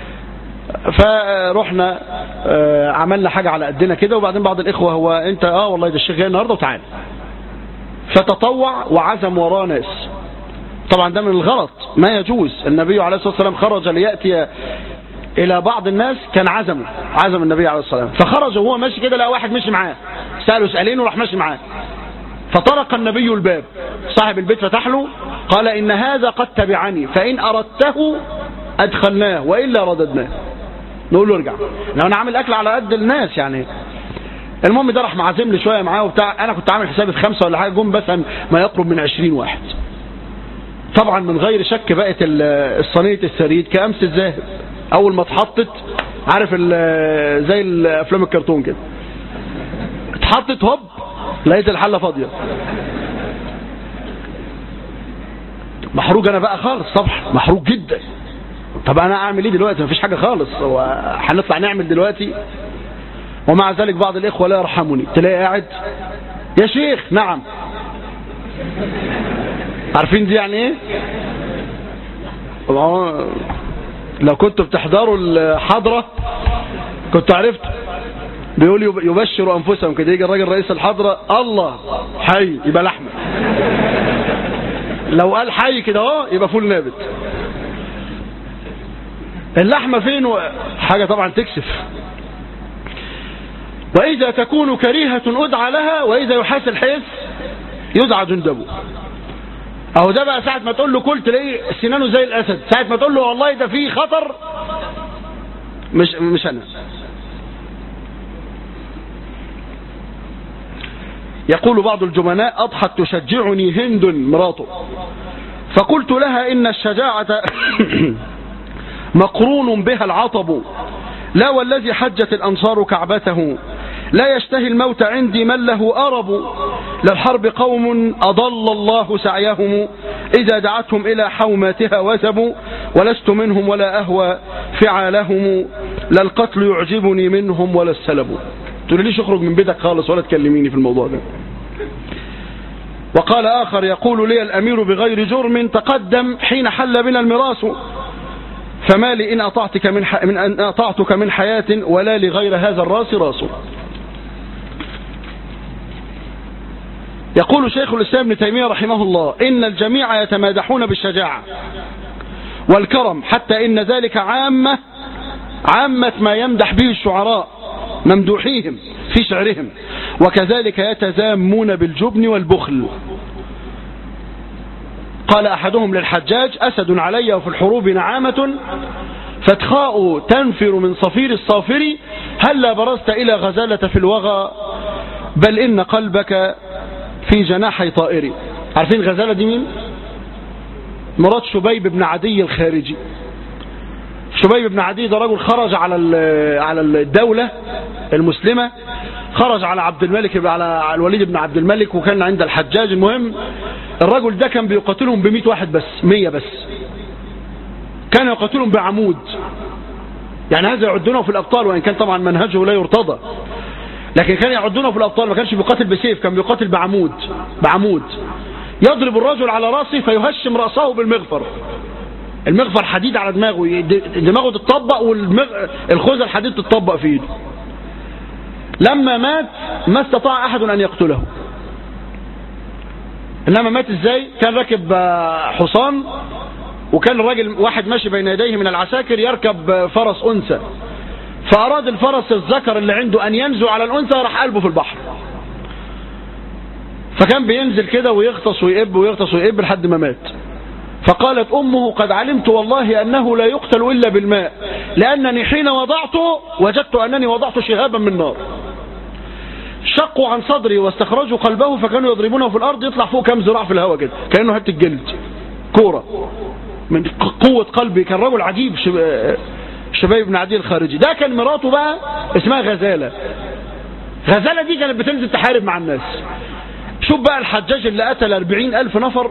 A: فروحنا عملنا حاجه على قدنا كده، وبعدين بعض الاخوه هو انت والله ده الشيخ جاي النهارده وتعالى، فتطوع وعزم وراه ناس. طبعا ده من الغلط، ما يجوز. النبي عليه الصلاه والسلام خرج لياتي الى بعض الناس، كان عزم النبي عليه الصلاه والسلام، فخرج وهو ماشي كده لقى واحد مشي معاه، ساله سؤالين وراح ماشي معاه، فطرق النبي الباب، صاحب البيت فتح له قال ان هذا قد تبعني، فان اردته ادخلناه والا رددناه. نقول له ارجع، لو انا عامل اكل على قد الناس يعني. المهم ده راح معزم لي شويه معاه وبتاع، انا كنت عامل حسابي في 5 ولا حاجه، جم بس ما يقرب من 20 واحد. طبعا من غير شك بقت الصينيه الثريد كأمس الذاهب، اول ما اتحطت عارف زي الافلام الكرتون كده، اتحطت هوب لقيت الحله فاضيه. محروق انا بقى خالص، طبعا محروق جدا. طب انا اعمل ايه دلوقتي؟ مفيش حاجه خالص، هو هنطلع نعمل دلوقتي؟ ومع ذلك بعض الاخوه لا يرحمني، تلاقي قاعد يا شيخ نعم. عارفين دي يعني ايه؟ لو كنتوا بتحضروا الحضرة كنت عرفت. بيقول يبشروا أنفسهم كده، يجي الراجل رئيس الحضرة الله حي يبقى لحمة، لو قال حي كده اهو يبقى فول نابت. اللحمة فين حاجة طبعا تكسف. وإذا تكون كريهة أدعى لها، وإذا يحاس الحيث يدعى جندبه. اهو ده بقى ساعة ما تقول له كل تلاقيه سنانه زي الاسد، ساعة ما تقول له والله ده فيه خطر مش انا. يقول بعض الجبناء اضحت تشجعني هند مراته، فقلت لها ان الشجاعة مقرون بها العطب، لا والذي حجت الانصار كعبته، لا يشتهي الموت عندي من له أرب، للحرب قوم أضل الله سعيهم، إذا دعتهم إلى حوماتها وثبوا، ولست منهم ولا أهوى فعالهم، لا القتل يعجبني منهم ولا السلب. تقول ليش اخرج من بيتك خالص ولا تكلميني في الموضوع ده. وقال آخر يقول لي الأمير بغير جرم تقدم حين حل بنا المراس، فما لي إن أطعتك من حياة ولا لغير هذا الراس راس. يقول شيخ الإسلام ابن تيمية رحمه الله إن الجميع يتمادحون بالشجاعة والكرم، حتى إن ذلك عامة ما يمدح به الشعراء ممدوحيهم في شعرهم، وكذلك يتزامون بالجبن والبخل. قال أحدهم للحجاج أسد علي وفي الحروب نعامة، فتخاء تنفر من صفير الصافر، هلا برزت إلى غزالة في الوغى، بل إن قلبك في جناحي طائري. عارفين غزالة دي مين؟ مرات شبيب بن عدي الخارجي. شبيب بن عدي ده رجل خرج على الدولة المسلمة، خرج على عبد الملك، على الوليد بن عبد الملك، وكان عند الحجاج. المهم الرجل ده كان بيقاتلهم ب100 واحد بس، 100 بس، كان يقاتلهم بعمود. يعني هذا يعدونه في الأبطال، وإن كان طبعا منهجه لا يرتضى، لكن كان يعدونه في الأبطال، ما كانش بيقاتل بسيف، كان بيقاتل بعمود. يضرب الرجل على رأسه فيهشم رأسه بالمغفر. المغفر حديد على دماغه، دماغه تتطبق والخوذة الحديد تتطبق في ايده. لما مات ما استطاع أحد أن يقتله. إنما مات إزاي؟ كان راكب حصان، وكان الراجل واحد ماشي بين يديه من العساكر يركب فرس أنثى، فأراد الفرس الذكر اللي عنده أن ينزو على الأنثى، راح قلبه في البحر. فكان بينزل كده ويغطس ويقب ويغطس ويقب لحد ما مات. فقالت أمه: قد علمت والله أنه لا يقتل إلا بالماء، لأنني حين وضعته وجدت أنني وضعت شهابا من نار. شقوا عن صدري واستخرجوا قلبه، فكانوا يضربونه في الأرض، يطلع فوق كام ذراع في الهواء كده كأنه حتة جلد كورة من قوة قلبي. كان رجل عجيب، شباب بن عدي الخارجي. ده كان مراته بقى اسمها غزالة. غزالة دي كانت بتنزل تحارب مع الناس. شوف بقى الحجاج اللي قتل 40,000 نفر،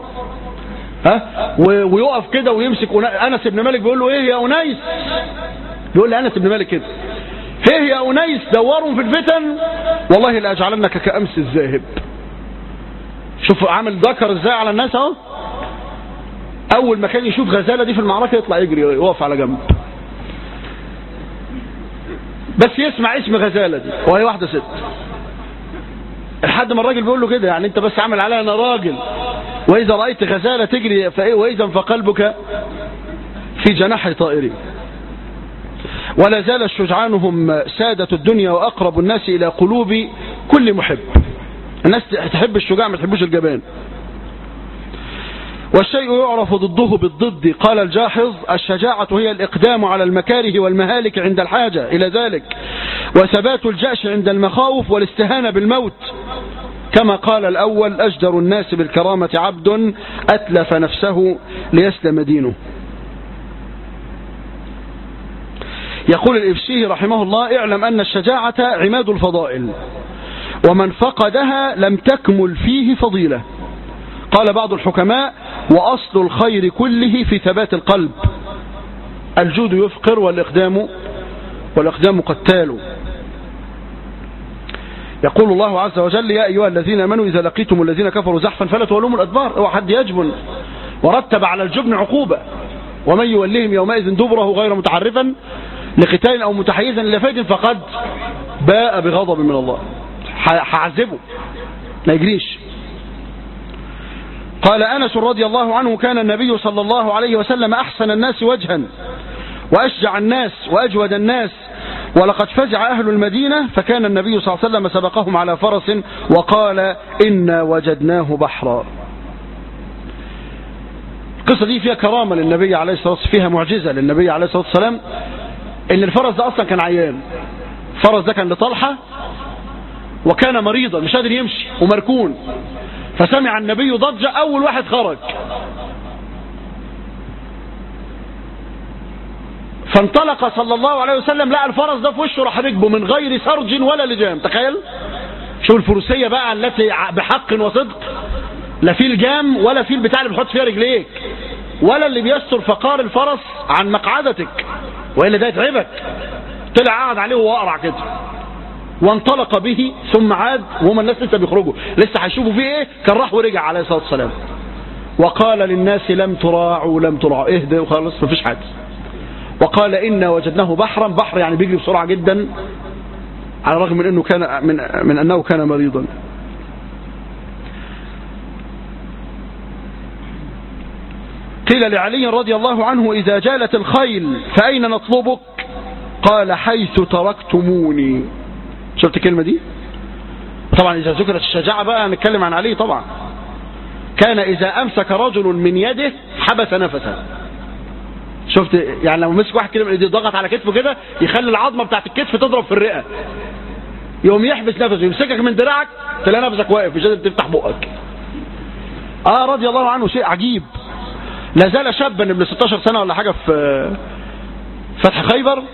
A: ويقف كده ويمسك أنس بن مالك، بيقول له: ايه يا أنيس؟ بيقول لي أنس بن مالك كده: ايه يا أنيس، دورهم في الفتن والله لأجعلنك كأمس الذاهب. شوف عامل ذكر ازاي على الناس اهو. اول ما كان يشوف غزالة دي في المعركة يطلع يجري يقف على جنب، بس يسمع اسم غزالة دي وهي واحدة ست. لحد ما الراجل بيقول له كده: يعني انت بس عامل عليها انا راجل، واذا رأيت غزالة تجري فايه، واذا فقلبك في جناح طائري. ولا زال الشجعان هم سادة الدنيا وأقرب الناس إلى قلوب كل محب. الناس تحب الشجاع ما تحبوش الجبان. والشيء يعرف ضده بالضد. قال الجاحظ: الشجاعة هي الإقدام على المكاره والمهالك عند الحاجة إلى ذلك، وثبات الجأش عند المخاوف، والاستهانة بالموت. كما قال الأول: أجدر الناس بالكرامة عبد أتلف نفسه ليسلم دينه. يقول الإبشي رحمه الله: اعلم أن الشجاعة عماد الفضائل، ومن فقدها لم تكمل فيه فضيلة. قال بعض الحكماء: وأصل الخير كله في ثبات القلب. الجود يفقر والإقدام قتال. يقول الله عز وجل: يا أيها الذين آمنوا إذا لقيتم الذين كفروا زحفا فلا تولوهم الأدبار. اوعى حد يجبن، ورتب على الجبن عقوبة: ومن يولهم يومئذ دبره غير متحرفا لقتال أو متحيزا إلى فئة فقد باء بغضب من الله. هعذبه، ما يجريش. قال أنس رضي الله عنه: كان النبي صلى الله عليه وسلم أحسن الناس وجها وأشجع الناس وأجود الناس، ولقد فزع أهل المدينة فكان النبي صلى الله عليه وسلم سبقهم على فرس وقال: إنا وجدناه بحرا. القصة دي فيها كرامة للنبي عليه الصلاة والسلام، فيها معجزة للنبي عليه الصلاة والسلام، إن الفرس ده أصلا كان عيان. الفرس ده كان لطلحة وكان مريضا مش قادر يمشي ومركون، فسمع النبي ضجة، أول واحد خرج، فانطلق صلى الله عليه وسلم، لقى الفرس ده في وشه، راح ركبه من غير سرج ولا لجام. تخيل، شو الفروسية بقى التي بحق وصدق، لا في الجام ولا في البتاع اللي بتحط فيها رجليك، ولا اللي بيستر فقار الفرس عن مقعدتك، وإلا ده يتعبك. طلع قاعد عليه وأقرع كده، وانطلق به ثم عاد، وهم الناس لسه بيخرجوا، لسه هيشوفوا فيه ايه، كان راح ورجع عليه الصلاة والسلام، وقال للناس: لم تراعوا اهدوا وخلاص مفيش حاجة. وقال: إنا وجدناه بحرا. بحر يعني بيجري بسرعة جدا، على الرغم من انه كان من انه كان مريضا. قيل لعلي رضي الله عنه: إذا جالت الخيل فأين نطلبك؟ قال: حيث تركتموني. شفت الكلمة دي؟ طبعا إذا ذكرت الشجاعة بقى نتكلم عن علي. طبعا كان إذا أمسك رجل من يده حبس نفسه. شفت يعني لو مسك واحد كده من يده ضغط على كتفه كده، يخلي العظمة بتاعت الكتف تضرب في الرئة، يوم يحبس نفسه، يمسكك من دراعك تلاقي نفسك واقف مش قادر تفتح بقك. رضي الله عنه، شيء عجيب. لا زال شابا ابن 16 سنة ولا حاجة في فتح خيبر،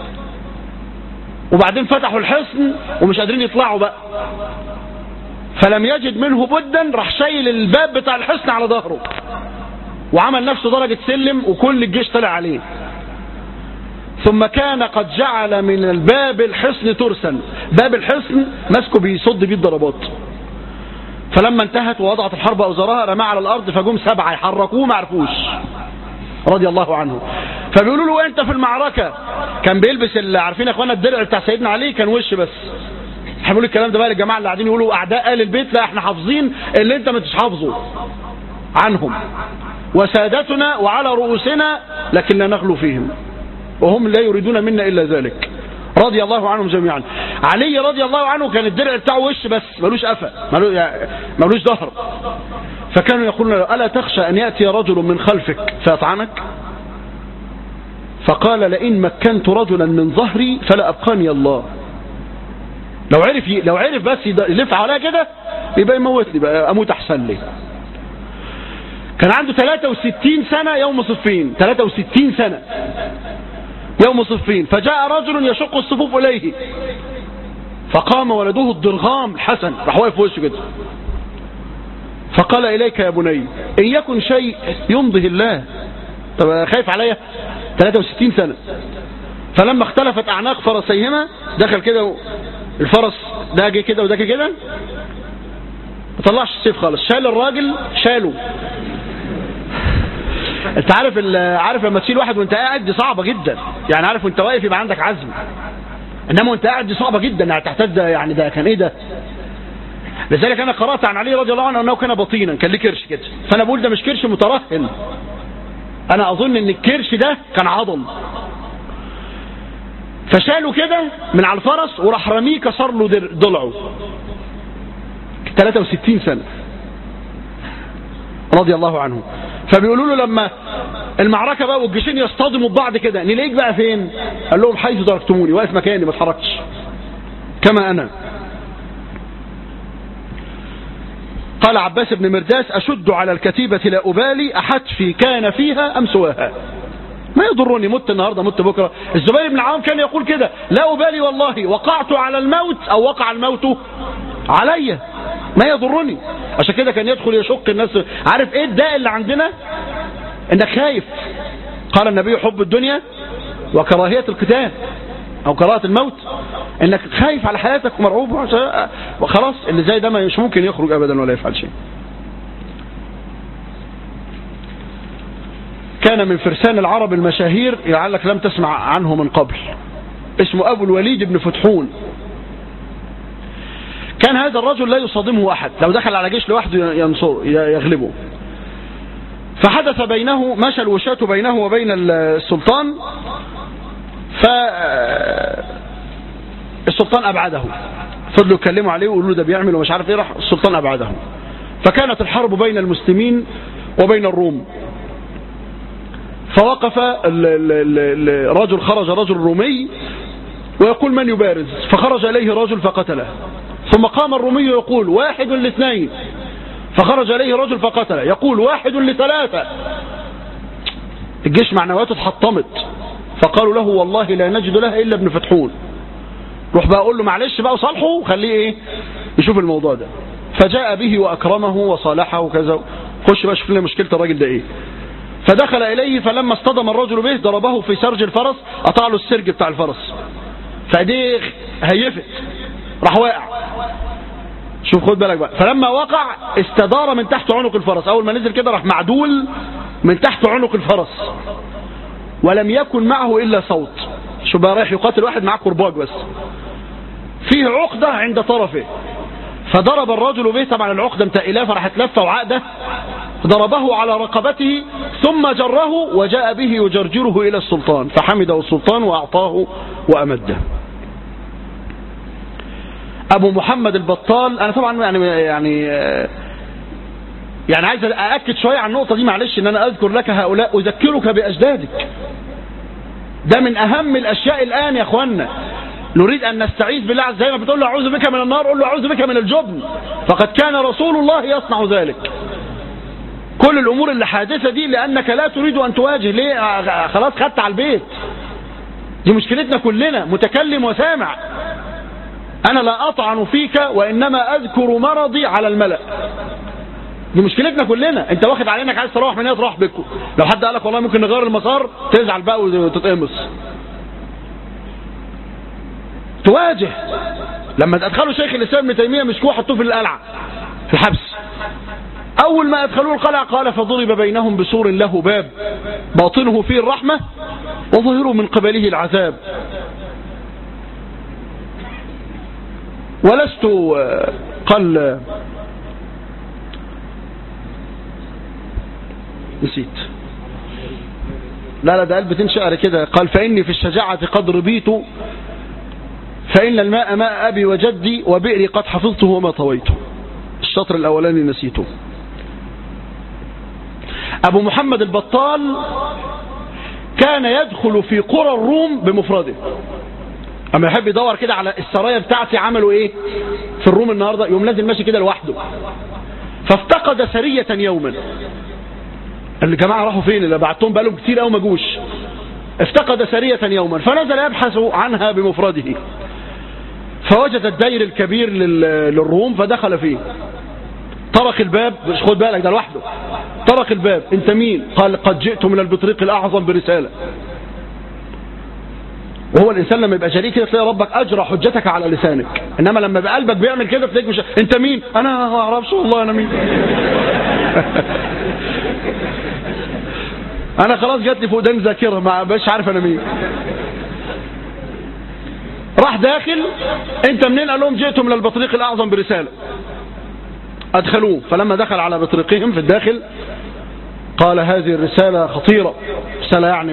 A: وبعدين فتحوا الحصن ومش قادرين يطلعوا بقى، فلم يجد منه بدا، راح شايل الباب بتاع الحصن على ظهره وعمل نفسه درجة سلم، وكل الجيش طلع عليه. ثم كان قد جعل من الباب الحصن ترسا، باب الحصن ماسكه بيصد بيه الضربات، فلما انتهت ووضعت الحرب أوزارها رمى على الأرض، فجم 7 يحركوه ما عرفوش رضي الله عنه. فبيقولوا له انت في المعركة كان بيلبس اللي عارفين يا اخوانا الدرع بتاع سيدنا علي كان وش بس. بيقولوا الكلام ده بقى للجماعة اللي قاعدين يقولوا أعداء آل البيت، لا احنا حافظين اللي انت ما تش حافظه عنهم، وسادتنا وعلى رؤوسنا لكن لا نغلو فيهم، وهم لا يريدون منا إلا ذلك رضي الله عنهم جميعا. علي رضي الله عنه كان الدرع بتاعه وش بس، ملوش قفا، ملوش ظهر. فكانوا يقولون له ألا تخشى أن يأتي رجل من خلفك فيطعنك؟ فقال لئن مكنت رجلا من ظهري فلا أبقاني الله. لو عرف بس يلف عليها كده يبقى يموتني، بقى أموت أحسن لي. كان عنده 63 سنة يوم صفين، 63 سنة يوم صفين. فجاء رجل يشق الصفوف إليه، فقام ولده الضرغام الحسن راح واقف في وشه كده، فقال إليك يا بني إن يكن شيء يمضي الله. طب خايف عليا 63 سنة. فلما اختلفت أعناق فرسيهما دخل كده الفرس ده جه كده وده جه كده، ما طلعش السيف خالص، شال الراجل شاله. انت عارف لما تشيل واحد وانت قاعد دي صعبة جدا، يعني عارف وانت واقف يبقى عندك عزم، انما وانت قاعد دي صعبة جدا، يعني تحتاج يعني ده كان ايه ده. لذلك انا قرأت عن علي رضي الله عنه انه كان بطينا، كان ليه كرش كده، فانا بقول ده مش كرش مترهل، انا اظن ان الكرش ده كان عضل. فشاله كده من على الفرس وراح رميه كسر له ضلعه. 63 سنة رضي الله عنه. فبيقولوا له لما المعركة بقى والجيشين يصطدموا ببعض كده نلاقيك بقى فين؟ قال لهم حيث تركتموني، واقف مكاني ما اتحركتش كما انا. قال عباس بن مرداس أشد على الكتيبة لا أبالي أحتفي كان فيها أم سواها، ما يضرني مت النهاردة مت بكرة. الزبير بن العوام كان يقول كده لا أبالي والله وقعت على الموت أو وقع الموت علي ما يضرني. عشان كده كان يدخل يشق الناس. عارف ايه الداء اللي عندنا؟ انك خايف. قال النبي حب الدنيا وكراهية القتال او كراهة الموت، انك خايف على حياتك ومرعوب وخلاص. اللي زي ده مش ممكن يخرج ابدا ولا يفعل شيء. كان من فرسان العرب المشاهير لعلك لم تسمع عنه من قبل، اسمه أبو الوليد بن فتحون. كان هذا الرجل لا يصادمه أحد، لو دخل على جيش لوحده يغلبه. فحدث بينه، مشى الوشاة بينه وبين السلطان، فالسلطان أبعده، فضلوا يكلموا عليه ويقولوا ده بيعمل ومش عارف ايه، راح السلطان أبعده. فكانت الحرب بين المسلمين وبين الروم. فوقف الرجل، خرج رجل رومي ويقول من يبارز، فخرج إليه رجل فقتله. ثم قام الرومي يقول 1 ل2، فخرج إليه رجل فقتله، يقول 1 ل3. الجيش معنوياته اتحطمت، فقالوا له والله لا نجد لها إلا ابن فتحون. روح بقى أقول له معلش بقى وصالحه وخليه ايه يشوف الموضوع ده. فجاء به وأكرمه وصالحه وكذا. خش بقى شوف لنا مشكلة الراجل ده ايه. فدخل إليه، فلما اصطدم الرجل به ضربه في سرج الفرس، قطع له السرج بتاع الفرس، فايديه هيفت، راح واقع. شوف خد بالك بقى. فلما وقع استدار من تحت عنق الفرس، اول ما نزل كده راح معدول من تحت عنق الفرس، ولم يكن معه الا صوت. شوف بقى رايح يقاتل واحد معاه كرباج بس فيه عقدة عند طرفه، فضرب الرجل به، طبعا العقدة متقلاه فراحت لفه وعقده، ضربه على رقبته ثم جره وجاء به يجرجره إلى السلطان، فحمده السلطان وأعطاه وأمده. أبو محمد البطال، أنا طبعا يعني عايز أأكد شوية عن النقطة دي، معلش إن أنا أذكر لك هؤلاء أذكرك بأجدادك. ده من أهم الأشياء الآن يا أخوانا. نريد أن نستعيذ بالله، زي ما بتقول له أعوذ بك من النار، قول له أعوذ بك من الجبن، فقد كان رسول الله يصنع ذلك. كل الأمور اللي حادثة دي لأنك لا تريد أن تواجه. ليه؟ خلاص خدت على البيت. دي مشكلتنا كلنا، متكلم وسامع. أنا لا أطعن فيك وإنما أذكر مرضي على الملأ. دي مشكلتنا كلنا. أنت واخد علينك عايز تروح من هنا تروح بكم، لو حد قالك والله ممكن نغير المسار تزعل بقى وتتقمص. تواجه. لما تدخلوا شيخ الإسلام ابن تيمية مسكوه حطوه في القلعة، في الحبس. أول ما أدخلوه القلعة قال فضرب بينهم بسور له باب باطنه فيه الرحمة وظهره من قبله العذاب. ولست قال نسيت، لا ده قلب شعر كده، قال فإني في الشجاعة قد ربيت، فإن الماء ماء أبي وجدي، وبئري قد حفظته وما طويته. الشطر الأولاني نسيته. أبو محمد البطال كان يدخل في قرى الروم بمفرده. أما يحب يدور كده على السرايا بتاعتي عملوا إيه في الروم النهاردة، يوم لازم ماشي كده لوحده. فافتقد سرية يوما، الجماعة راحوا فين اللي بعتهم بقالهم كتير أو ما جوش. افتقد سرية يوما فنزل يبحث عنها بمفرده، فوجد الدير الكبير للروم فدخل فيه، طرق الباب، مش خد بالك ده لوحده، طرق الباب، انت مين؟ قال قد جئت من البطريق الأعظم برسالة. وهو الإنسان لما يبقى جريء كده تلاقي ربك أجرى حجتك على لسانك، إنما لما يبقى قلبك بيعمل كده تلاقيك مش انت مين؟ أنا ما أعرفش والله أنا مين. أنا خلاص جات لي فقدان ذاكرة ما بقاش عارف أنا مين. راح داخل، انت منين؟ قال لهم جئت من البطريق الأعظم برسالة. أدخلوه، فلما دخل على بطريقهم في الداخل قال هذه الرسالة خطيرة، رسالة يعني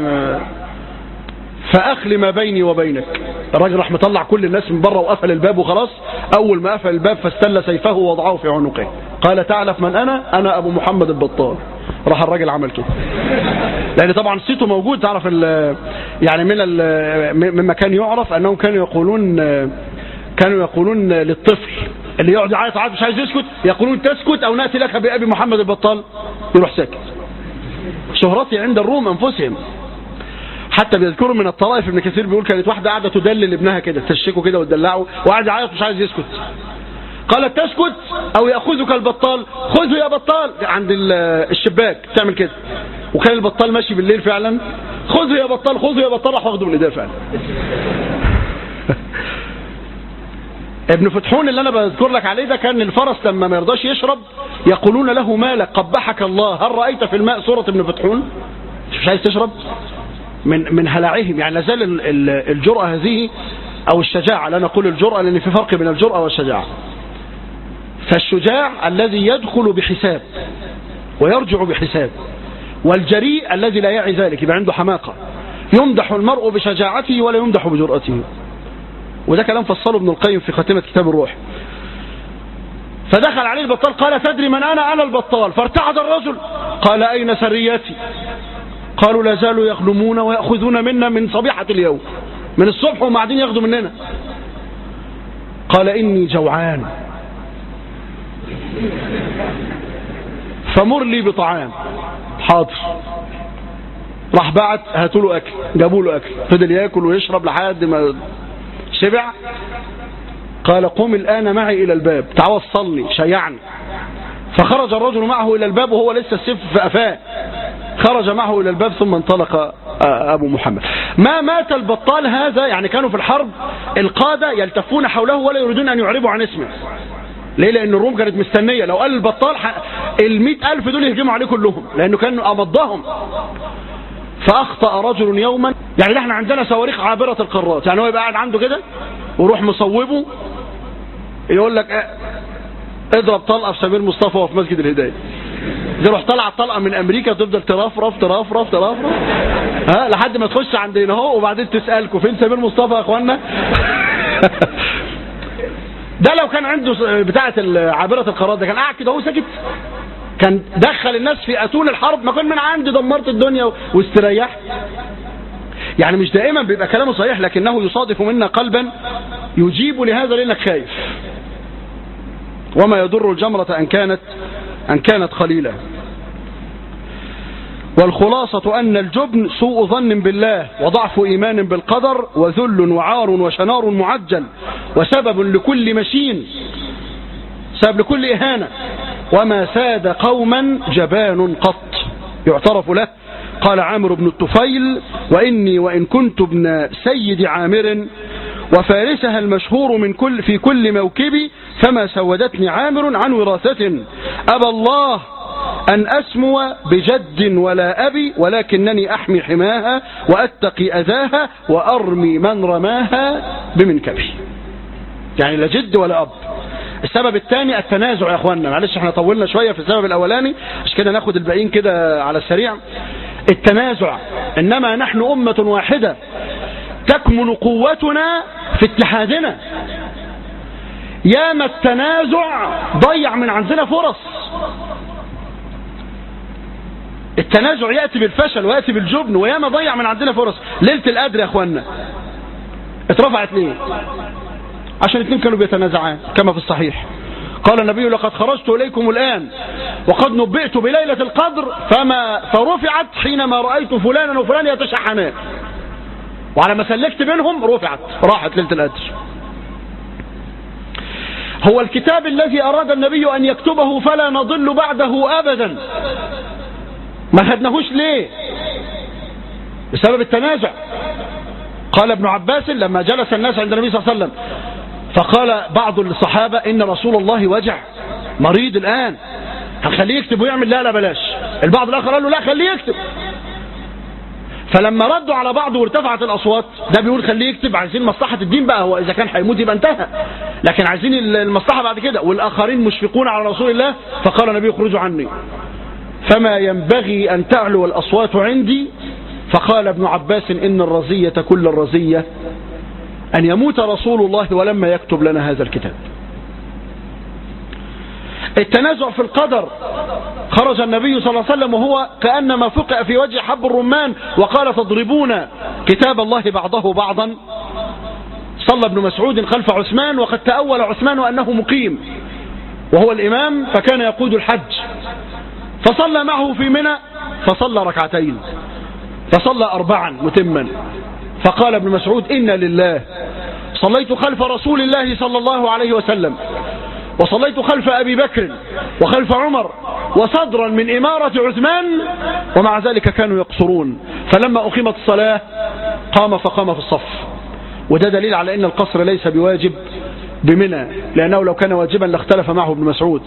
A: فأخل ما بيني وبينك. الراجل راح مطلع كل الناس من بره وقفل الباب وخلاص. أول ما قفل الباب فاستل سيفه ووضعه في عنقه، قال تعرف من أنا أبو محمد البطال. راح الراجل عمل كده، لأن طبعا صيته موجود، تعرف يعني مما كان يعرف أنهم كانوا يقولون للطفل اللي يقعد يعيط مش عايز يسكت، يقولون تسكت أو نأتي لك بأبي محمد البطال، يروح ساكت. شهرتي عند الروم أنفسهم. حتى بيذكروا من الطرائف، ابن كثير بيقول كانت واحدة قاعدة تدلل ابنها كده، تشيكه كده وتدلعه وقاعد يعيط مش عايز يسكت. قالت تسكت أو يأخذك البطال، خذه يا بطال، عند الشباك تعمل كده. وكان البطال ماشي بالليل فعلا، خذه يا بطال خذه يا بطال، راح واخده من ايديه فعلا. ابن فتحون اللي انا بذكر لك عليه ده كان الفرس لما ما يرضاش يشرب يقولون له مالك قبحك الله، هل رأيت في الماء صورة ابن فتحون؟ مش عايز تشرب من هلعهم، يعني لازال الجرأة هذه او الشجاعة، لا نقول الجرأة لان في فرق بين الجرأة والشجاعة. فالشجاع الذي يدخل بحساب ويرجع بحساب، والجريء الذي لا يعي ذلك يبقى عنده حماقة. يمدح المرء بشجاعته ولا يمدح بجرأته، وده كلام فصله ابن القيم في خاتمة كتاب الروح. فدخل عليه البطال قال تدري من أنا البطال. فارتعد الرجل قال أين سرياتي؟ قالوا لا زالوا يغنمون ويأخذون منا من صبيحة اليوم، من الصبح وهم قاعدين ياخدوا مننا. قال إني جوعان فمر لي بطعام. حاضر. راح بعت هاتوا له أكل، جابوا له أكل، فضل يأكل ويشرب لحد ما شبع. قال قم الآن معي إلى الباب، تعال وصلني شيعني. فخرج الرجل معه إلى الباب وهو لسه السيف في قفاه، خرج معه إلى الباب ثم انطلق أبو محمد. ما مات البطال هذا، يعني كانوا في الحرب القادة يلتفون حوله ولا يريدون أن يعربوا عن اسمه. ليه؟ لأن الروم كانت مستنية، لو قال البطال 100,000 دول يهجموا عليه كلهم، لأنه كان أمضهم. فأخطأ رجل يوما، يعني احنا عندنا صواريخ عابرة القارات، يعني هو يبقى قاعد عنده كده ويروح مصوبه يقول لك اضرب طلقة في سمير مصطفى وفي مسجد الهداية، يروح طلع الطلقة من أمريكا تفضل ترفرف ترفرف ترفرف لحد ما تخش عند هنا اهو، وبعدين تسألكوا فين سمير مصطفى يا اخوانا. ده لو كان عنده بتاعة عابرة القارات ده كان قاعد كده هو ساكت، كان دخل الناس في أتون الحرب، ما كان من عندي دمرت الدنيا واستريح. يعني مش دائما بيبقى كلامه صحيح، لكنه يصادف منا قلبا يجيب لهذا لأنك خايف. وما يضر الجمرة أن كانت قليلة. والخلاصة أن الجبن سوء ظن بالله وضعف إيمان بالقدر وذل وعار وشنار معجل وسبب لكل مشين، سبب لكل إهانة. وما ساد قوما جبان قط يعترف له. قال عامر بن الطفيل وإني وإن كنت ابن سيد عامر وفارسها المشهور في كل موكب، فما سودتني عامر عن وراثة. أبى الله أن أسمو بجد ولا أبي، ولكنني أحمي حماها وأتقي أذاها وأرمي من رماها بمنكبي. يعني لا جد ولا أب. السبب الثاني التنازع يا أخوانا، معلش احنا طولنا شوية في السبب الأولاني، مش كده ناخد الباقيين كده على السريع. التنازع، إنما نحن أمة واحدة تكمن قوتنا في اتحادنا. ياما التنازع ضيع من عندنا فرص. التنازع يأتي بالفشل ويأتي بالجبن، وياما ضيع من عندنا فرص. ليلة القدر يا أخوانا اترفعت ليه؟ عشان الاثنين كانوا بيتنازعان كما في الصحيح. قال النبي: لقد خرجت إليكم الآن وقد نبئت بليلة القدر فرفعت حينما رأيت فلانا وفلان يتشحنان، وعلى ما سلكت بينهم رفعت، راحت ليلة القدر. هو الكتاب الذي أراد النبي أن يكتبه فلا نضل بعده أبدا، ما خدناهوش ليه؟ بسبب التنازع. قال ابن عباس لما جلس الناس عند النبي صلى الله عليه وسلم فقال بعض الصحابة: إن رسول الله وجع مريض الآن، هنخليه يكتب ويعمل؟ لا بلاش. البعض الآخر قال له: لا خليه يكتب. فلما ردوا على بعض وارتفعت الأصوات، ده بيقول خليه يكتب، عايزين مصلحة الدين بقى، هو إذا كان هيموت يبقى انتهى، لكن عايزين المصلحة بعد كده. والآخرين مشفقون على رسول الله، فقال النبي: اخرجوا عني، فما ينبغي أن تعلو الأصوات عندي. فقال ابن عباس: إن الرزية كل الرزية أن يموت رسول الله ولما يكتب لنا هذا الكتاب. التنازع في القدر، خرج النبي صلى الله عليه وسلم وهو كأنما فقع في وجه حب الرمان وقال: تضربون كتاب الله بعضه بعضا. صلى ابن مسعود خلف عثمان، وقد تأول عثمان أنه مقيم وهو الإمام فكان يقود الحج، فصلى معه في منى، فصلى ركعتين، فصلى 4 متما. فقال ابن مسعود: إنا لله، صليت خلف رسول الله صلى الله عليه وسلم، وصليت خلف أبي بكر وخلف عمر وصدرا من إمارة عثمان، ومع ذلك كانوا يقصرون. فلما أقيمت الصلاة فقام في الصف. وده دليل على أن القصر ليس بواجب بمنى، لأنه لو كان واجبا لاختلف معه ابن مسعود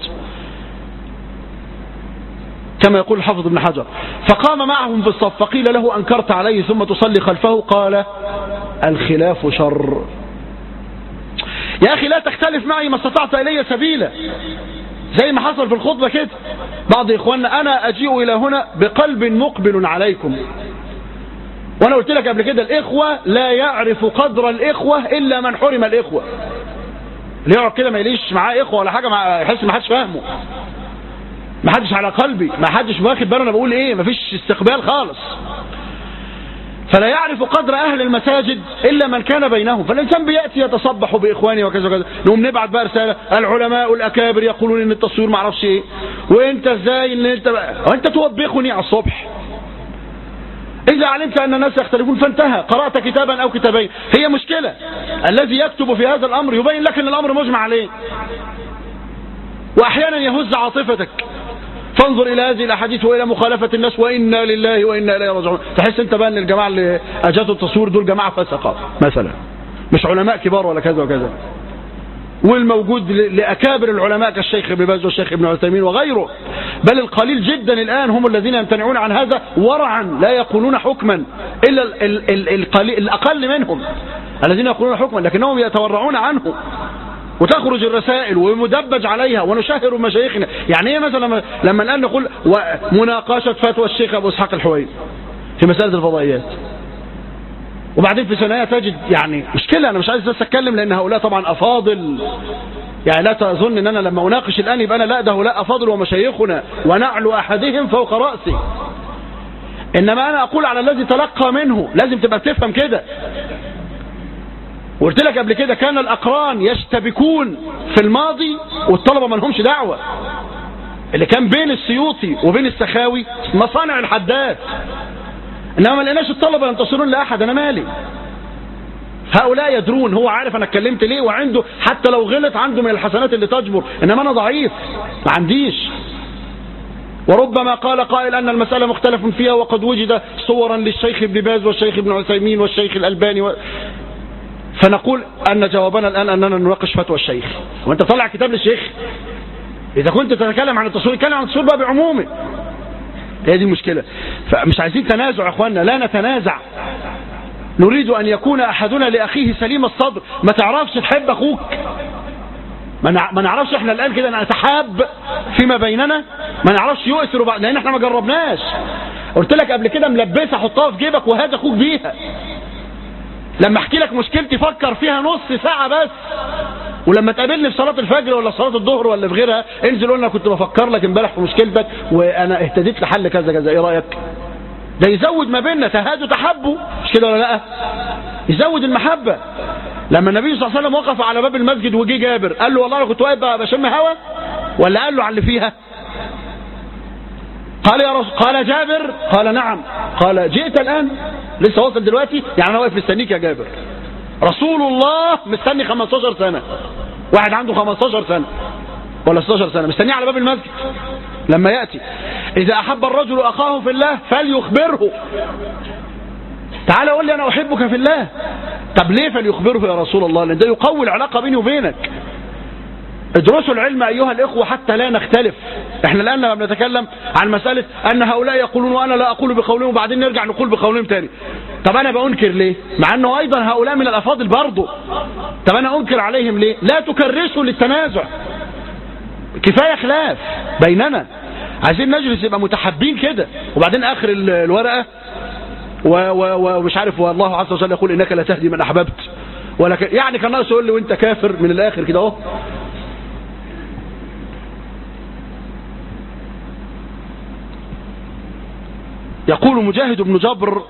A: كما يقول الحافظ ابن حجر. فقام معهم في الصف، فقيل له: أنكرت عليه ثم تصلي خلفه؟ قال: الخلاف شر. يا أخي لا تختلف معي ما استطعت إلي سبيلا، زي ما حصل في الخطبة كده. بعض إخواننا: أنا أجيء إلى هنا بقلب مقبل عليكم. وأنا قلت لك قبل كده: الإخوة لا يعرف قدر الإخوة إلا من حرم الإخوة. اللي يقعد كده ما يليش معاه إخوة ولا حاجة، يحس ما حدش فاهمه، ما حدش على قلبي، ما حدش واخد باله انا بقول ايه، ما فيش استقبال خالص. فلا يعرف قدر اهل المساجد الا من كان بينهم. فالانسان بياتي يتصبح باخوانه وكذا وكذا، نقوم نبعت بقى رساله: العلماء الاكابر يقولون ان التصوير ما اعرفش ايه، وانت ازاي ان انت توبخني على الصبح؟ اذا علمت ان الناس يختلفون فانتهى، قرات كتابا او كتابين. هي مشكله الذي يكتب في هذا الامر يبين لك ان الامر مجمع عليه، واحيانا يهز عاطفتك، فانظر إلى هذه الأحاديث وإلى مخالفة الناس، وإنا لله وإنا إليه راجعون. تحس أنت بقى أن الجماعة اللي أجازوا التصوير دول جماعة فسقة مثلا، مش علماء كبار ولا كذا وكذا. والموجود لأكابر العلماء كالشيخ ابن باز والشيخ ابن عثيمين وغيره، بل القليل جدا الآن هم الذين يمتنعون عن هذا ورعا، لا يقولون حكما إلا الأقل منهم الذين يقولون حكما، لكنهم يتورعون عنه. وتخرج الرسائل ومدبج عليها ونشهر مشايخنا. يعني ايه مثلا لما الآن نقول مناقشة فتوى الشيخ أبو إسحاق الحويني في مسألة الفضائيات، وبعدين في ثانية تجد يعني مشكلة. أنا مش عايز بس أتكلم لأن هؤلاء طبعا أفاضل، يعني لا تظن أن أنا لما أناقش الآن يبقى أنا لا، ده هؤلاء أفاضل ومشايخنا ونعلو أحدهم فوق رأسي، إنما أنا أقول على الذي تلقى منه. لازم تبقى تفهم كده. وقلت لك قبل كده: كان الأقران يشتبكون في الماضي والطلبة ما لهمش دعوة. اللي كان بين السيوطي وبين السخاوي مصانع الحداد، إنما ما لقيناش الطلبة ينتصرون لأحد. أنا مالي؟ هؤلاء يدرون، هو عارف أنا اتكلمت ليه، وعنده حتى لو غلط عنده من الحسنات اللي تجبر، إنما أنا ضعيف ما عنديش. وربما قال قائل أن المسألة مختلف فيها وقد وجد صورا للشيخ ابن باز والشيخ ابن عثيمين والشيخ الألباني فنقول أن جوابنا الآن أننا نناقش فتوى الشيخ. وأنت طلع كتاب للشيخ؟ إذا كنت تتكلم عن التصوير اتكلم عن التصوير بقى بعمومه. هي دي المشكلة. فمش عايزين تنازع يا أخوانا، لا نتنازع. نريد أن يكون أحدنا لأخيه سليم الصدر. ما تعرفش تحب أخوك، ما نعرفش احنا الآن كده نتحاب فيما بيننا، ما نعرفش يؤثر بعض، لأن احنا ما جربناش. قلت لك قبل كده ملبسة حطها في جيبك وهات أخوك بيها. لما احكي لك مشكلتي فكر فيها نص ساعة بس، ولما تقابلني في صلاة الفجر ولا صلاة الظهر ولا في غيرها انزل قول انا كنت بفكر لك امبارح في مشكلتك وانا اهتديت لحل كذا كذا، ايه رأيك؟ ده يزود ما بيننا، تهادوا تحبوا، مش كده ولا لا؟ يزود المحبة. لما النبي صلى الله عليه وسلم وقف على باب المسجد وجي جابر قال له والله انا كنت واقف بشم هوا، ولا قال له على اللي فيها؟ قال يا رسول، قال جابر، قال نعم، قال جئت الآن لسه واصل دلوقتي، يعني انا واقف مستنيك يا جابر. رسول الله مستني 15 سنة، واحد عنده 15 سنة ولا 16 سنة مستنيه على باب المسجد لما يأتي. إذا أحب الرجل أخاه في الله فليخبره. تعال قول لي أنا أحبك في الله. طب ليه فليخبره يا رسول الله؟ لأن ده يقوي العلاقة بيني وبينك. ادرسوا العلم أيها الإخوة حتى لا نختلف. احنا الآن لما بنتكلم عن مسألة أن هؤلاء يقولون وأنا لا أقول بقولهم وبعدين نرجع نقول بقولهم تاني. طب أنا بأنكر ليه؟ مع أنه أيضا هؤلاء من الأفاضل برضه. طب أنا أنكر عليهم ليه؟ لا تكرسوا للتنازع، كفاية خلاف بيننا، عايزين نجلس يبقى متحبين كده. وبعدين آخر الورقة ومش عارف والله عز وجل يقول إنك لا تهدي من أحببت، ولا يعني كان ناقص يقول لي وأنت كافر من الآخر كده أهو. يقول مجاهد بن جبر،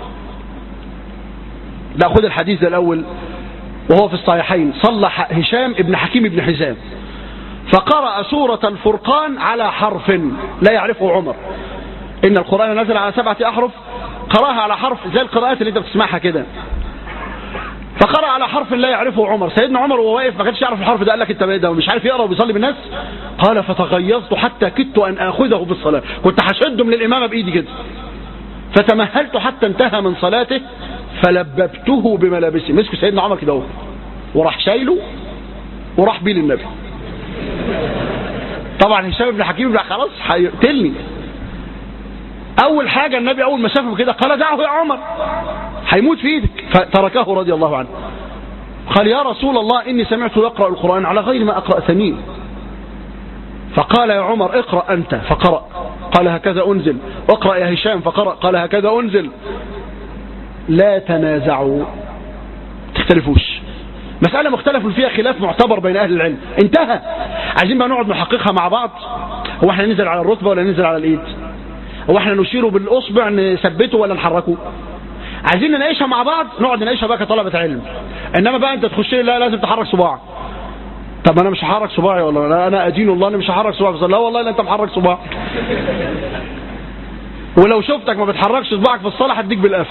A: نأخذ الحديث الأول وهو في الصحيحين، صلى هشام ابن حكيم ابن حزام فقرأ سورة الفرقان على حرف لا يعرفه عمر. إن القرآن نزل على 7 أحرف، قرأها على حرف زي القراءات اللي انت بتسمعها كده، فقرأ على حرف لا يعرفه عمر. سيدنا عمر وهو واقف ما كانش يعرف الحرف ده، قال لك انت ده مش عارف يقرأ وبيصلي بالناس؟ قال فتغيظت حتى كدت أن آخذه بالصلاة، كنت هشده من الإمامة بإيدي كده، فتمهلت حتى انتهى من صلاته فلببته بملابسه. مسك سيدنا عمر كده وراح شايله وراح بيه للنبي. طبعا هشام بن حكيم خلاص هيقتلني. اول حاجة النبي اول ما شافه كده قال دعه يا عمر هيموت في ايدك، فتركه رضي الله عنه. قال يا رسول الله اني سمعت يقرأ القرآن على غير ما اقرأ ثمين. فقال يا عمر اقرأ انت، فقرأ. قال هكذا انزل. اقرأ يا هشام، فقرأ. قال هكذا انزل. لا تنازعوا، تختلفوش. مسألة مختلف فيها خلاف معتبر بين أهل العلم، انتهى. عايزين بقى نقعد نحققها مع بعض. هو احنا ننزل على الركبة ولا ننزل على الإيد؟ هو احنا نشيره بالأصبع نثبته ولا نحركه؟ عايزين نناقشها مع بعض، نقعد نناقشها بقى كطلبة علم. إنما بقى أنت تخش لي لا لازم تحرك صباعك. طب أنا مش هحرك صباعي والله، لا أنا أدين الله أنا مش هحرك صباعي. لا والله لا أنت محرك صباعك. ولو شفتك ما بتحركش صباعك في الصلاة هديك بالقفا.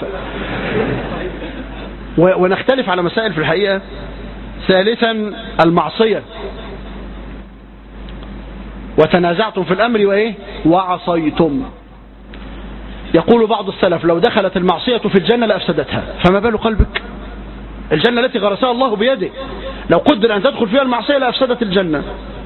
A: ونختلف على مسائل في الحقيقة. ثالثا المعصية. وتنازعتم في الأمر وإيه؟ وعصيتم. يقول بعض السلف لو دخلت المعصية في الجنة لأفسدتها، فما بال قلبك؟ الجنة التي غرسها الله بيده لو قدر أن تدخل فيها المعصية لأفسدت الجنة.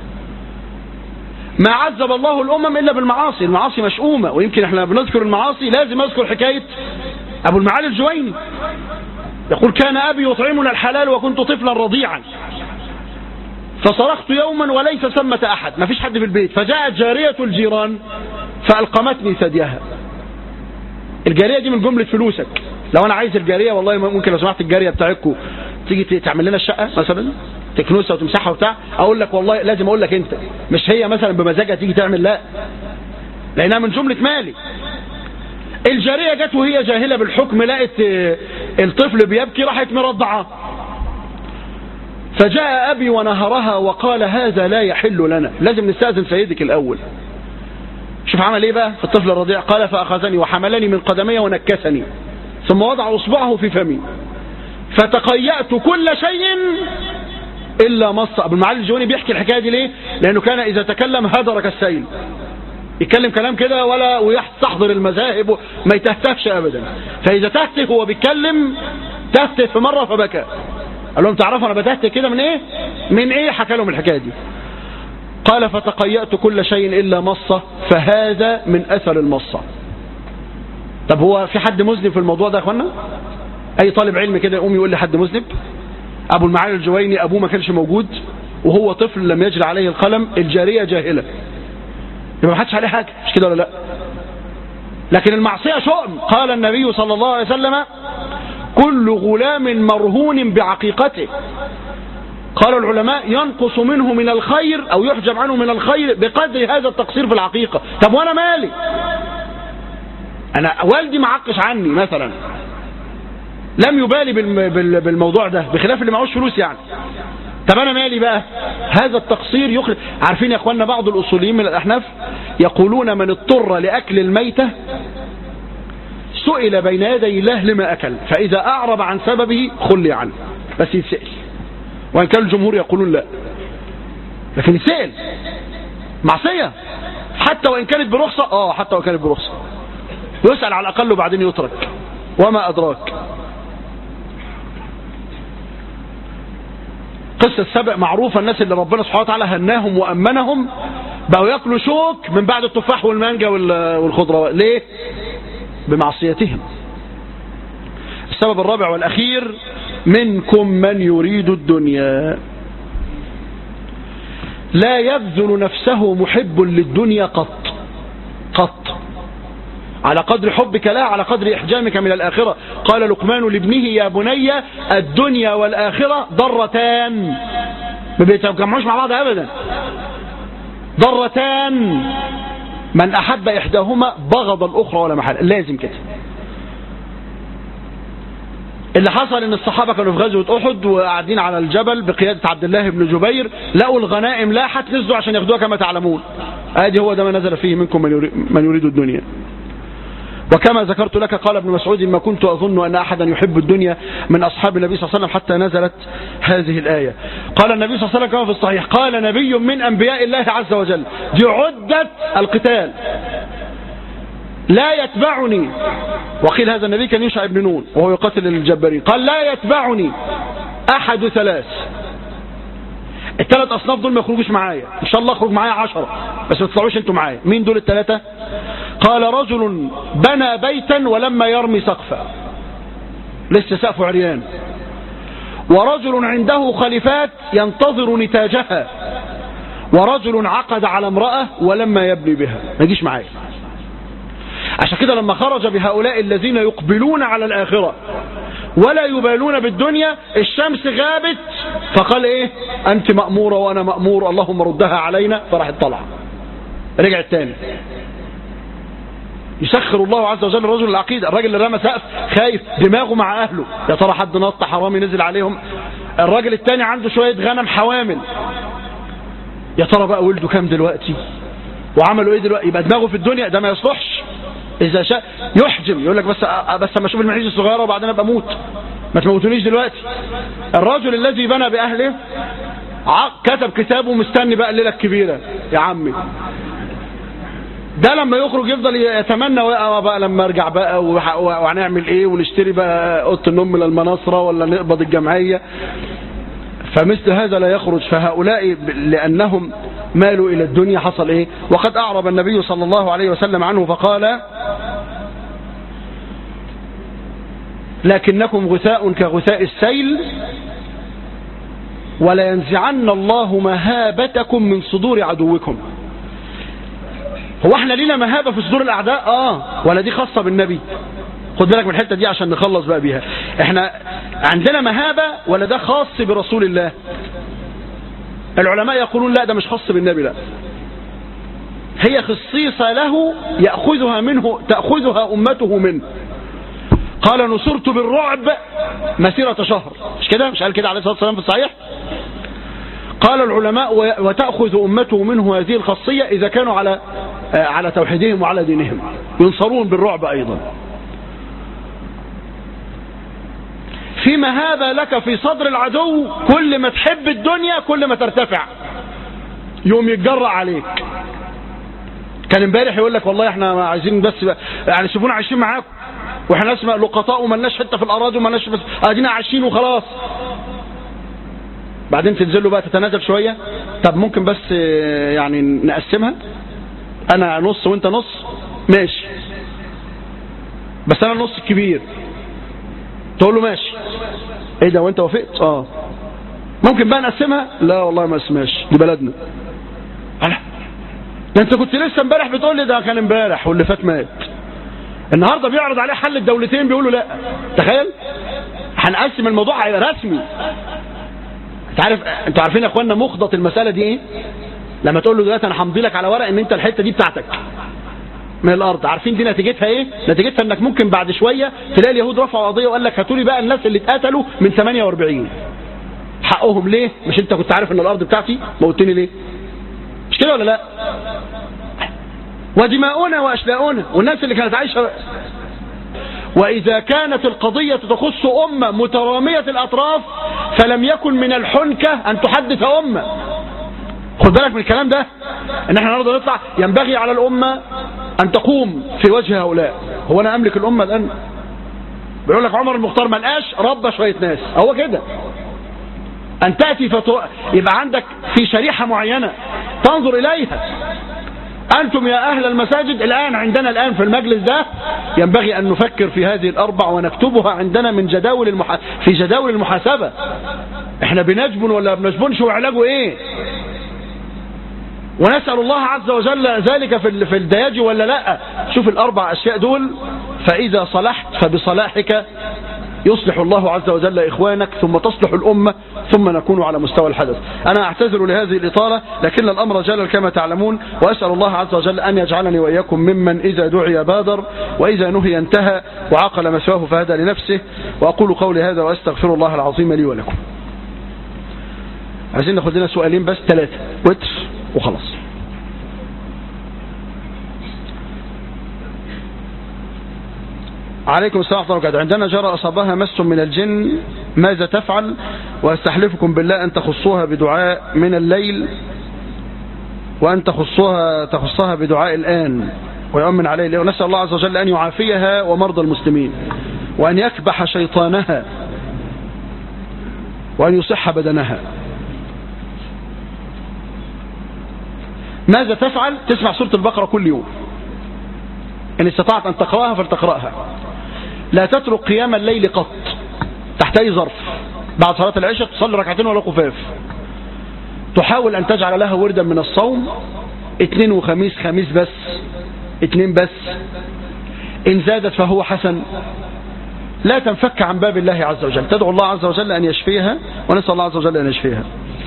A: ما عذب الله الأمم إلا بالمعاصي، المعاصي مشؤومة. ويمكن احنا بنذكر المعاصي لازم أذكر حكاية أبو المعالي الجويني. يقول كان أبي يطعمنا الحلال وكنت طفلا رضيعا، فصرخت يوما وليس ثمة أحد، ما فيش حد في البيت، فجاءت جارية الجيران فألقمتني ثديها. الجارية دي من جملة فلوسك. لو أنا عايز الجارية والله ممكن لو سمحت الجارية بتاعتكم تيجي تعمل لنا الشقة مثلا، تكنسها وتمسحها وبتاع، أقول لك والله لازم أقول لك أنت، مش هي مثلا بمزاجها تيجي تعمل، لا، لأنها من جملة مالي. الجارية جت وهي جاهلة بالحكم، لقت الطفل بيبكي راحت مرضعة، فجاء أبي ونهرها وقال هذا لا يحل لنا، لازم نستأذن سيدك الأول. شوف عمل ايه بقى في الطفل الرضيع؟ قال فأخذني وحملني من قدمي ونكسني ثم وضع أصبعه في فمي فتقيأت كل شيء إلا مص. أبو المعالي الجويني بيحكي الحكاية دي ليه؟ لأنه كان إذا تكلم هدر كالسيل، يتكلم كلام كده ولا ويستحضر المذاهب ما يتهتفش أبدا. فإذا تهته هو بيتكلم تهته في مرة فبكى،
B: قال لهم تعرفوا انا بدأت كده من ايه؟ من ايه؟ حكى لهم الحكايه دي. قال فتقيأت كل شيء الا مصه فهذا من اثر المصه. طب هو في حد مذنب في الموضوع ده يا اخوانا؟ اي طالب علم كده يقوم يقول لي حد مذنب؟ ابو المعالي الجويني ابوه ما كانش موجود وهو طفل لم يجري عليه القلم، الجاريه جاهله، يبقى ما حدش عليه حاجه، مش كده ولا لا؟ لكن المعصيه شؤم. قال النبي صلى الله عليه وسلم كل غلام مرهون بعقيقته. قال العلماء ينقص منه من الخير او يحجب عنه من الخير بقدر هذا التقصير في العقيقه. طب وانا مالي؟ انا والدي معقش عني مثلا، لم يبالي بالموضوع ده، بخلاف اللي معهوش فلوس يعني. طب انا مالي بقى؟ هذا التقصير يخرج. عارفين يا اخوانا بعض الاصوليين من الاحناف يقولون من اضطر لاكل الميتة سئل بين يدي الله لما اكل، فاذا اعرض عن سببه خلي عنه، بس يتسأل. وان كان الجمهور يقولون لا، لكن يتسأل. معصية حتى وان كانت برخصة، حتى وان كانت برخصة يسأل على الاقل وبعدين يترك. وما ادراك. قصة سبق معروفة، الناس اللي ربنا سبحانه وتعالى هناهم وأمنهم بقوا يأكلوا شوك من بعد التفاح والمانجا والخضروات. ليه؟ بمعصيتهم. السبب الرابع والأخير منكم من يريد الدنيا. لا يبذل نفسه محب للدنيا قط على قدر حبك لها، على قدر إحجامك من الآخرة. قال لقمان لابنه يا بني الدنيا والآخرة ضرتان، ما بيتجمعوش مع بعض أبدا. ضرتان من أحب إحداهما بغض الأخرى ولا محال، لازم كده. اللي حصل ان الصحابة كانوا في غزوة أحد وقاعدين على الجبل بقيادة عبد الله بن جبير، لقوا الغنائم لاحت، نزلوا عشان ياخدوها كما تعلمون. ادي هو ده ما نزل فيه منكم من يريد الدنيا. وكما ذكرت لك قال ابن مسعود ما كنت أظن أن أحدا يحب الدنيا من أصحاب النبي صلى الله عليه وسلم حتى نزلت هذه الآية. قال النبي صلى الله عليه وسلم كما في الصحيح قال نبي من أنبياء الله عز وجل دي عدة القتال لا يتبعني، وقيل هذا النبي كان يوشع بن نون وهو يقاتل الجبارين، قال لا يتبعني أحد ثلاث. الثلاث أصناف دول ما يخرجوش معايا، إن شاء الله اخرج معايا 10 بس ما تطلعوش انتوا معايا. مين دول الثلاثة؟ قال رجل بنى بيتا ولما يرمي سقفا، لسه سقفه عريان. ورجل عنده خليفات ينتظر نتاجها. ورجل عقد على امرأة ولما يبني بها. ما يجيش معايا. عشان كده لما خرج بهؤلاء الذين يقبلون على الآخرة ولا يبالون بالدنيا، الشمس غابت فقال ايه؟ انت مأمورة وانا مأمور، اللهم ردها علينا. فراحت طلع، رجع التاني. يسخر الله عز وجل الرجل العقيدة. الراجل اللي رمى سقف خايف دماغه مع اهله، يا ترى حد نط حرامي نزل عليهم. الراجل التاني عنده شوية غنم حوامل، يا ترى بقى ولده كام دلوقتي وعملوا ايه دلوقتي. يبقى دماغه في الدنيا، ده ما يصلحش. اذا شاء يحجم يقول لك بس اما اشوف المعيش الصغيره وبعدين ابقى اموت، ما تموتونيش دلوقتي. الرجل الذي بنى باهله كتب كتابه مستني بقى الليله الكبيره يا عمي. ده لما يخرج يفضل يتمنى بقى لما ارجع بقى وهنعمل ايه ونشتري بقى اوضه النوم من المناصره ولا نقبض الجمعيه. فمثل هذا لا يخرج. فهؤلاء لأنهم مالوا إلى الدنيا حصل إيه؟ وقد أعرب النبي صلى الله عليه وسلم عنه فقال لكنكم غثاء كغثاء السيل ولا ينزعن الله مهابتكم من صدور عدوكم. هو احنا لينا مهابة في صدور الأعداء؟ ولا دي خاصة بالنبي؟ خد بالك من الحتة دي عشان نخلص بقى بيها. احنا عندنا مهابة ولا ده خاص برسول الله؟ العلماء يقولون لا، ده مش خاص بالنبي، لا، هي خصيصة له يأخذها منه، تأخذها أمته منه. قال نصرت بالرعب مسيرة شهر، مش كده؟ مش قال كده عليه الصلاة والسلام في الصحيح؟ قال العلماء وتأخذ أمته منه هذه الخاصية إذا كانوا على توحيدهم وعلى دينهم، ينصرون بالرعب أيضا. في مهابة لك في صدر العدو، كل ما تحب الدنيا كل ما ترتفع، يوم يتجرأ عليك. كان امبارح يقول لك والله احنا عايزين بس يعني سيبونا عايشين معاكم، واحنا ناس لقطاء ومالناش حته في الاراضي ومالناش، بس قاعدين عايشين وخلاص. بعدين تنزل له بقى تتنازل شوية. طب ممكن بس يعني نقسمها، انا نص وانت نص، ماشي، بس انا النص الكبير. تقول له ماشي. ايه ده وانت وافقت؟ ممكن بقى نقسمها؟ لا والله ما اسمهاش، دي بلدنا. ده انت كنت لسه امبارح بتقول لي ده كان امبارح واللي فات مات. النهارده بيعرض عليه حل الدولتين بيقولوا لا. تخيل، هنقسم الموضوع هيبقى رسمي. انتوا عارفين يا اخوانا مخضط المساله دي ايه؟ لما تقول له دلوقتي انا همضي لك على ورق ان انت الحته دي بتاعتك من الارض، عارفين دي نتيجتها ايه؟ نتيجتها انك ممكن بعد شويه تلاقي اليهود رفعوا قضيه وقال لك هاتوا لي بقى الناس اللي اتقتلوا من 48 حقهم ليه؟ مش انت كنت عارف ان الارض بتاعتي؟ موتني ليه؟ مش كده ولا لا؟ ودماؤنا واشلاؤنا والناس اللي كانت عايشه. واذا كانت القضيه تخص امه متراميه الاطراف فلم يكن من الحنكه ان تحدث امه. خد بالك من الكلام ده، ان احنا النهارده نطلع ينبغي على الامه ان تقوم في وجه هؤلاء. هو انا املك الامه الان؟ بيقول لك عمر المختار ما لقاش ربى شويه ناس، هو كده. ان تاتي يبقى عندك في شريحه معينه تنظر اليها. انتم يا اهل المساجد الان عندنا الان في المجلس ده ينبغي ان نفكر في هذه الاربع ونكتبها عندنا من في جداول المحاسبه. احنا بنجبن ولا بنجبنش وعلاجه ايه؟ ونسأل الله عز وجل ذلك في الدياجي ولا لا؟ شوف الأربع أشياء دول، فإذا صلحت فبصلاحك يصلح الله عز وجل إخوانك، ثم تصلح الأمة، ثم نكون على مستوى الحدث. أنا أعتذر لهذه الإطالة، لكن الأمر جلل كما تعلمون، وأسأل الله عز وجل أن يجعلني وإياكم ممن إذا دعي بادر وإذا نهي انتهى وعقل مسواه فهدى لنفسه. وأقول قولي هذا وأستغفر الله العظيم لي ولكم. عايزين ناخد لنا سؤالين بس، 3 وتر وخلاص. عليكم السلام ورحمة الله وبركاته. عندنا جرى أصابها مس من الجن، ماذا تفعل؟ وأستحلفكم بالله أن تخصوها بدعاء من الليل، وأن تخصها بدعاء الآن ويؤمن عليه، ونسأل الله عز وجل أن يعافيها ومرضى المسلمين، وأن يكبح شيطانها، وأن يصح بدنها. ماذا تفعل؟ تسمع سورة البقرة كل يوم، إن استطعت أن تقرأها فلتقرأها. لا تترك قيام الليل قط تحت أي ظرف. بعد صلاة العشاء تصلي ركعتين ولا خفاف. تحاول أن تجعل لها وردا من الصوم، 2 وخميس، خميس بس، 2 بس، إن زادت فهو حسن. لا تنفك عن باب الله عز وجل، تدعو الله عز وجل أن يشفيها، ونسأل الله عز وجل أن يشفيها.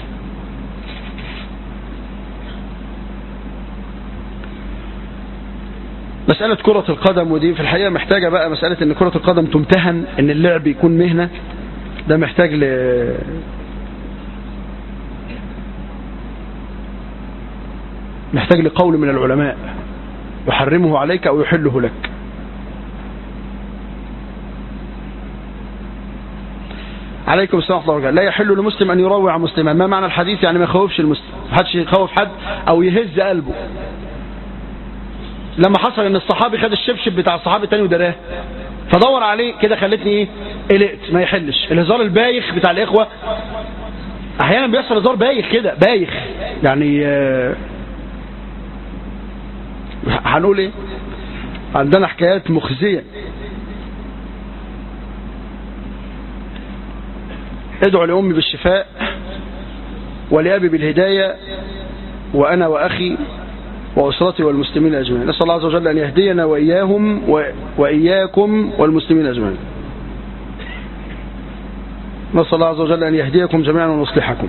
B: مسألة كرة القدم، ودي في الحقيقة محتاجة بقى مسألة ان كرة القدم تمتهن، ان اللعب يكون مهنة، ده محتاج لقول من العلماء يحرمه عليك او يحله لك. عليكم السلام ورحمة الله وبركاته. لا يحل لمسلم ان يروع مسلما. ما معنى الحديث؟ يعني ما يخوفش المسلم، ما حدش يخوف حد او يهز قلبه. لما حصل ان الصحابي خد الشبشب بتاع الصحابي التاني ودراه فدور عليه كده، خلتني ايه؟ قلقت. ما يحلش الهزار البايخ بتاع الاخوه. احيانا بيحصل هزار بايخ كده، بايخ يعني. هنقول ايه؟ عندنا حكايات مخزيه. ادعو لامي بالشفاء ولابي بالهدايه، وانا واخي وأسرتي والمسلمين أجمعين. نسأل الله عز وجل أن يهدينا وإياهم وإياكم والمسلمين أجمعين. نسأل الله عز وجل أن يهديكم جميعا ونصلحكم.